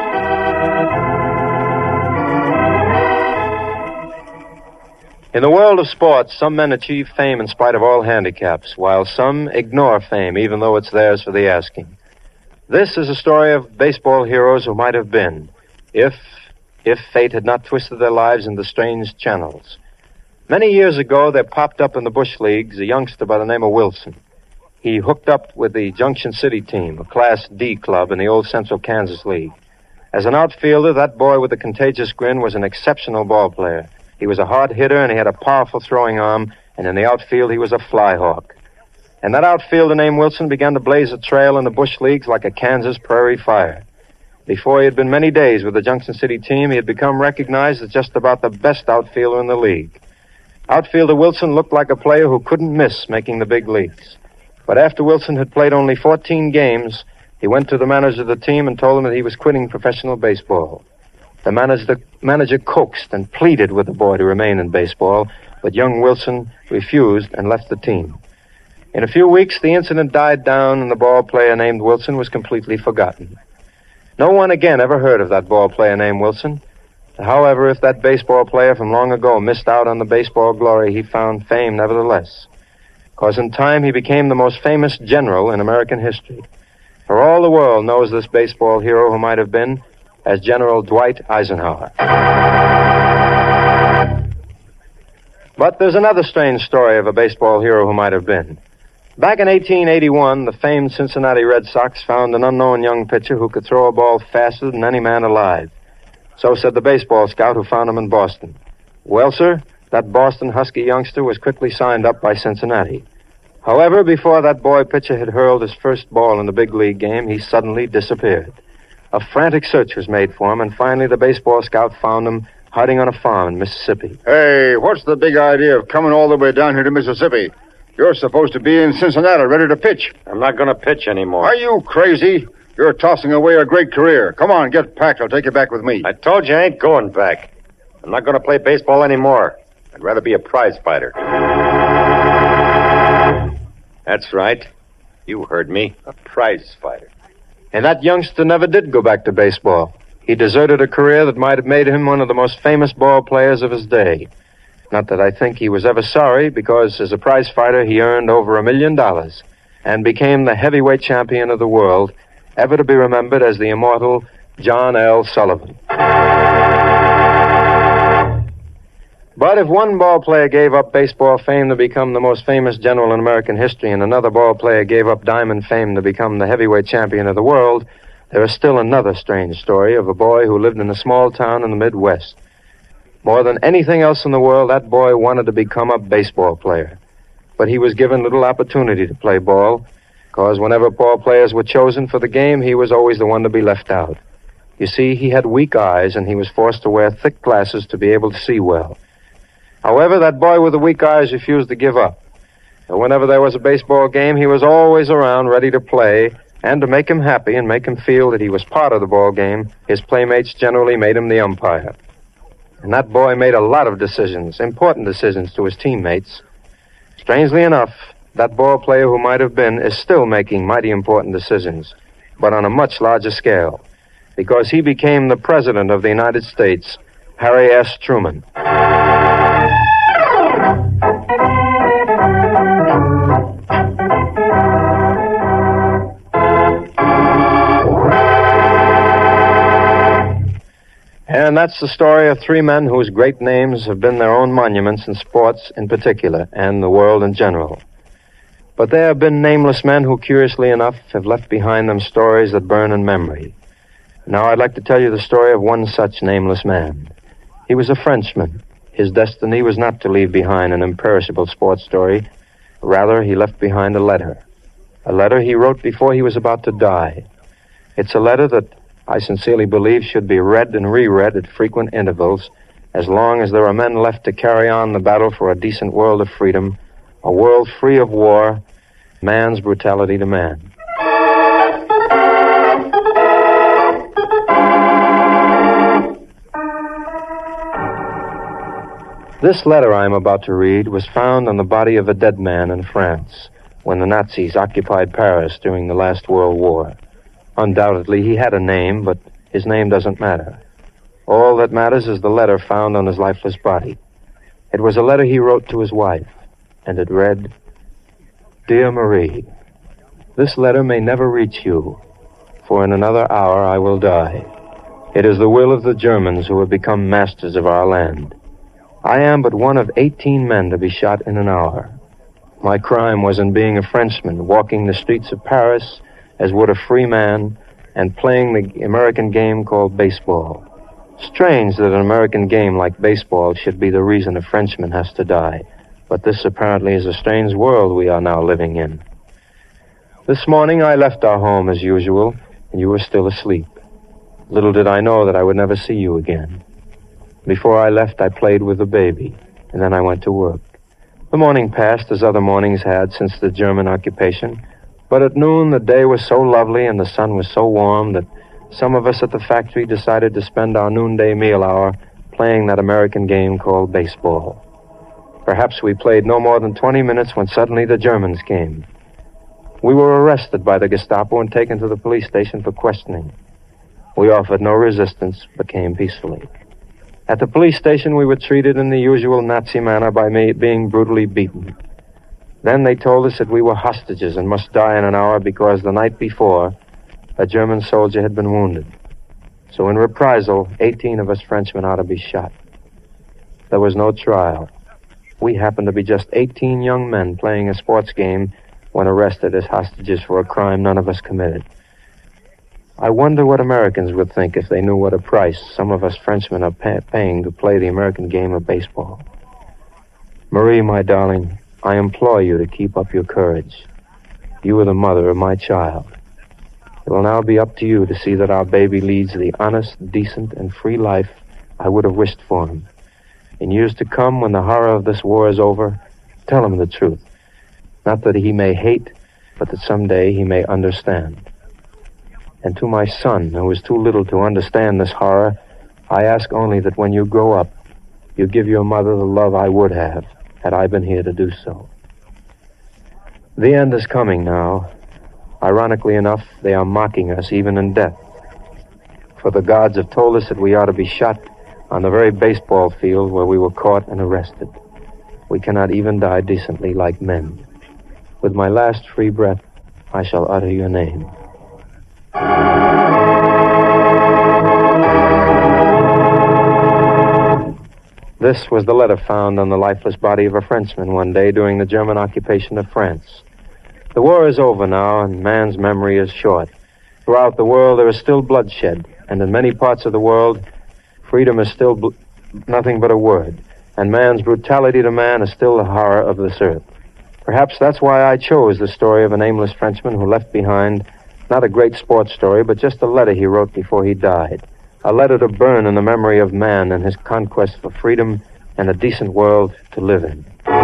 In the world of sports, some men achieve fame in spite of all handicaps, while some ignore fame even though it's theirs for the asking. This is a story of baseball heroes who might have been, if, if fate had not twisted their lives into strange channels. Many years ago, there popped up in the Bush Leagues a youngster by the name of Wilson. He hooked up with the Junction City team, a Class D club in the old Central Kansas League. As an outfielder, that boy with the contagious grin was an exceptional ball player. He was a hard hitter, and he had a powerful throwing arm, and in the outfield, he was a flyhawk. And that outfielder named Wilson began to blaze a trail in the Bush Leagues like a Kansas prairie fire. Before he had been many days with the Junction City team, he had become recognized as just about the best outfielder in the league. Outfielder Wilson looked like a player who couldn't miss making the big leagues. But after Wilson had played only fourteen games, he went to the manager of the team and told him that he was quitting professional baseball. The manager, the manager coaxed and pleaded with the boy to remain in baseball, but young Wilson refused and left the team. In a few weeks, the incident died down and the ball player named Wilson was completely forgotten. No one again ever heard of that ball player named Wilson. However, if that baseball player from long ago missed out on the baseball glory, he found fame nevertheless. Because in time, he became the most famous general in American history. For all the world knows this baseball hero who might have been as General Dwight Eisenhower. But there's another strange story of a baseball hero who might have been. Back in eighteen eighty-one, the famed Cincinnati Red Sox found an unknown young pitcher who could throw a ball faster than any man alive. So said the baseball scout who found him in Boston. Well, sir, that Boston Husky youngster was quickly signed up by Cincinnati. However, before that boy pitcher had hurled his first ball in the big league game, he suddenly disappeared. A frantic search was made for him, and finally the baseball scout found him hiding on a farm in Mississippi. Hey, what's the big idea of coming all the way down here to Mississippi? You're supposed to be in Cincinnati, ready to pitch. I'm not going to pitch anymore. Are you crazy? You're tossing away a great career. Come on, get packed. I'll take you back with me. I told you I ain't going back. I'm not going to play baseball anymore. I'd rather be a prize fighter. That's right. You heard me. A prize fighter. And that youngster never did go back to baseball. He deserted a career that might have made him one of the most famous ball players of his day. Not that I think he was ever sorry, because as a prize fighter he earned over a million dollars and became the heavyweight champion of the world, ever to be remembered as the immortal John L. Sullivan. But if one ball player gave up baseball fame to become the most famous general in American history, and another ball player gave up diamond fame to become the heavyweight champion of the world, there is still another strange story of a boy who lived in a small town in the Midwest. More than anything else in the world, that boy wanted to become a baseball player. But he was given little opportunity to play ball, because whenever ball players were chosen for the game, he was always the one to be left out. You see, he had weak eyes, and he was forced to wear thick glasses to be able to see well. However, that boy with the weak eyes refused to give up. And whenever there was a baseball game, he was always around ready to play, and to make him happy and make him feel that he was part of the ball game, his playmates generally made him the umpire. And that boy made a lot of decisions, important decisions to his teammates. Strangely enough, that ball player who might have been is still making mighty important decisions, but on a much larger scale, because he became the President of the United States, Harry S. Truman. And that's the story of three men whose great names have been their own monuments in sports in particular, and the world in general. But there have been nameless men who, curiously enough, have left behind them stories that burn in memory. Now I'd like to tell you the story of one such nameless man. He was a Frenchman. His destiny was not to leave behind an imperishable sports story. Rather, he left behind a letter. A letter he wrote before he was about to die. It's a letter that I sincerely believe should be read and reread at frequent intervals, as long as there are men left to carry on the battle for a decent world of freedom, a world free of war, man's brutality to man. This letter I am about to read was found on the body of a dead man in France when the Nazis occupied Paris during the last World War. Undoubtedly, he had a name, but his name doesn't matter. All that matters is the letter found on his lifeless body. It was a letter he wrote to his wife, and it read, "Dear Marie, this letter may never reach you, for in another hour I will die. It is the will of the Germans who have become masters of our land. I am but one of eighteen men to be shot in an hour. My crime was in being a Frenchman, walking the streets of Paris as would a free man, and playing the American game called baseball. Strange that an American game like baseball should be the reason a Frenchman has to die, but this apparently is a strange world we are now living in. This morning I left our home as usual, and you were still asleep. Little did I know that I would never see you again. Before I left, I played with the baby, and then I went to work. The morning passed as other mornings had since the German occupation, but at noon the day was so lovely and the sun was so warm that some of us at the factory decided to spend our noonday meal hour playing that American game called baseball. Perhaps we played no more than twenty minutes when suddenly the Germans came. We were arrested by the Gestapo and taken to the police station for questioning. We offered no resistance, but came peacefully. At the police station, we were treated in the usual Nazi manner by me being brutally beaten. Then they told us that we were hostages and must die in an hour because the night before, a German soldier had been wounded. So in reprisal, eighteen of us Frenchmen ought to be shot. There was no trial. We happened to be just eighteen young men playing a sports game when arrested as hostages for a crime none of us committed. I wonder what Americans would think if they knew what a price some of us Frenchmen are pay- paying to play the American game of baseball. Marie, my darling, I implore you to keep up your courage. You are the mother of my child. It will now be up to you to see that our baby leads the honest, decent, and free life I would have wished for him. In years to come, when the horror of this war is over, tell him the truth. Not that he may hate, but that someday he may understand. And to my son, who is too little to understand this horror, I ask only that when you grow up, you give your mother the love I would have, had I been here to do so. The end is coming now. Ironically enough, they are mocking us even in death. For the gods have told us that we ought to be shot on the very baseball field where we were caught and arrested. We cannot even die decently like men. With my last free breath, I shall utter your name. This was the letter found on the lifeless body of a Frenchman one day during the German occupation of France. The war is over now, and man's memory is short. Throughout the world, there is still bloodshed, and in many parts of the world, freedom is still bl- nothing but a word, and man's brutality to man is still the horror of this earth. Perhaps that's why I chose the story of a nameless Frenchman who left behind not a great sports story, but just a letter he wrote before he died. A letter to burn in the memory of man and his conquest for freedom and a decent world to live in.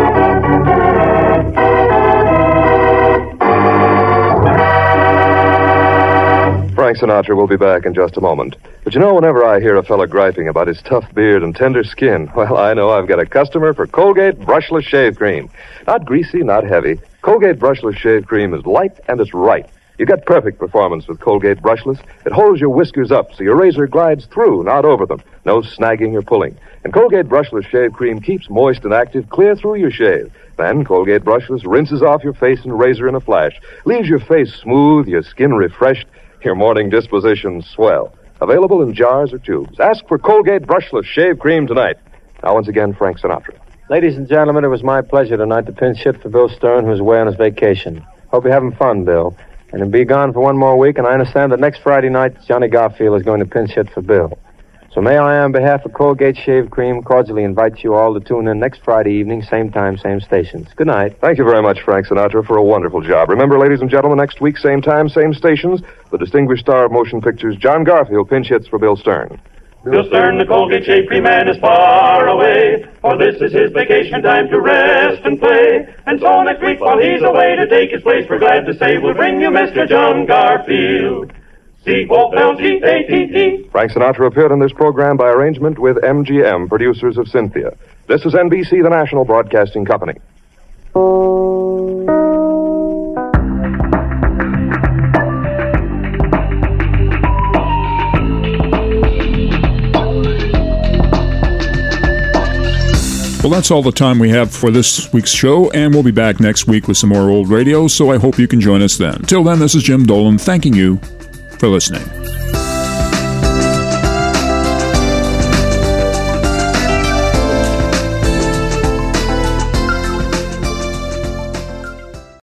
Frank Sinatra will be back in just a moment. But you know, whenever I hear a fella griping about his tough beard and tender skin, well, I know I've got a customer for Colgate Brushless Shave Cream. Not greasy, not heavy. Colgate Brushless Shave Cream is light and it's right. You get perfect performance with Colgate Brushless. It holds your whiskers up so your razor glides through, not over them. No snagging or pulling. And Colgate Brushless Shave Cream keeps moist and active clear through your shave. Then Colgate Brushless rinses off your face and razor in a flash. Leaves your face smooth, your skin refreshed, your morning disposition swell. Available in jars or tubes. Ask for Colgate Brushless Shave Cream tonight. Now, once again, Frank Sinatra. Ladies and gentlemen, it was my pleasure tonight to pinch hit for Bill Stern, who's away on his vacation. Hope you're having fun, Bill. And he'll be gone for one more week, and I understand that next Friday night, Johnny Garfield is going to pinch hit for Bill. So may I, on behalf of Colgate Shave Cream, cordially invite you all to tune in next Friday evening, same time, same stations. Good night. Thank you very much, Frank Sinatra, for a wonderful job. Remember, ladies and gentlemen, next week, same time, same stations, the distinguished star of motion pictures, John Garfield, pinch hits for Bill Stern. Bill Stern, the Colgate Shave Cream man, is far away, for this is his vacation time to rest and play. And so next week, while he's away to take his place, we're glad to say we'll bring you Mister John Garfield. C O L G A T T. Frank Sinatra appeared in this program by arrangement with M G M, producers of Cynthia. This is N B C, the National Broadcasting Company. Well, that's all the time we have for this week's show, and we'll be back next week with some more old radio, so I hope you can join us then. Till then, this is Jim Dolan thanking you for listening.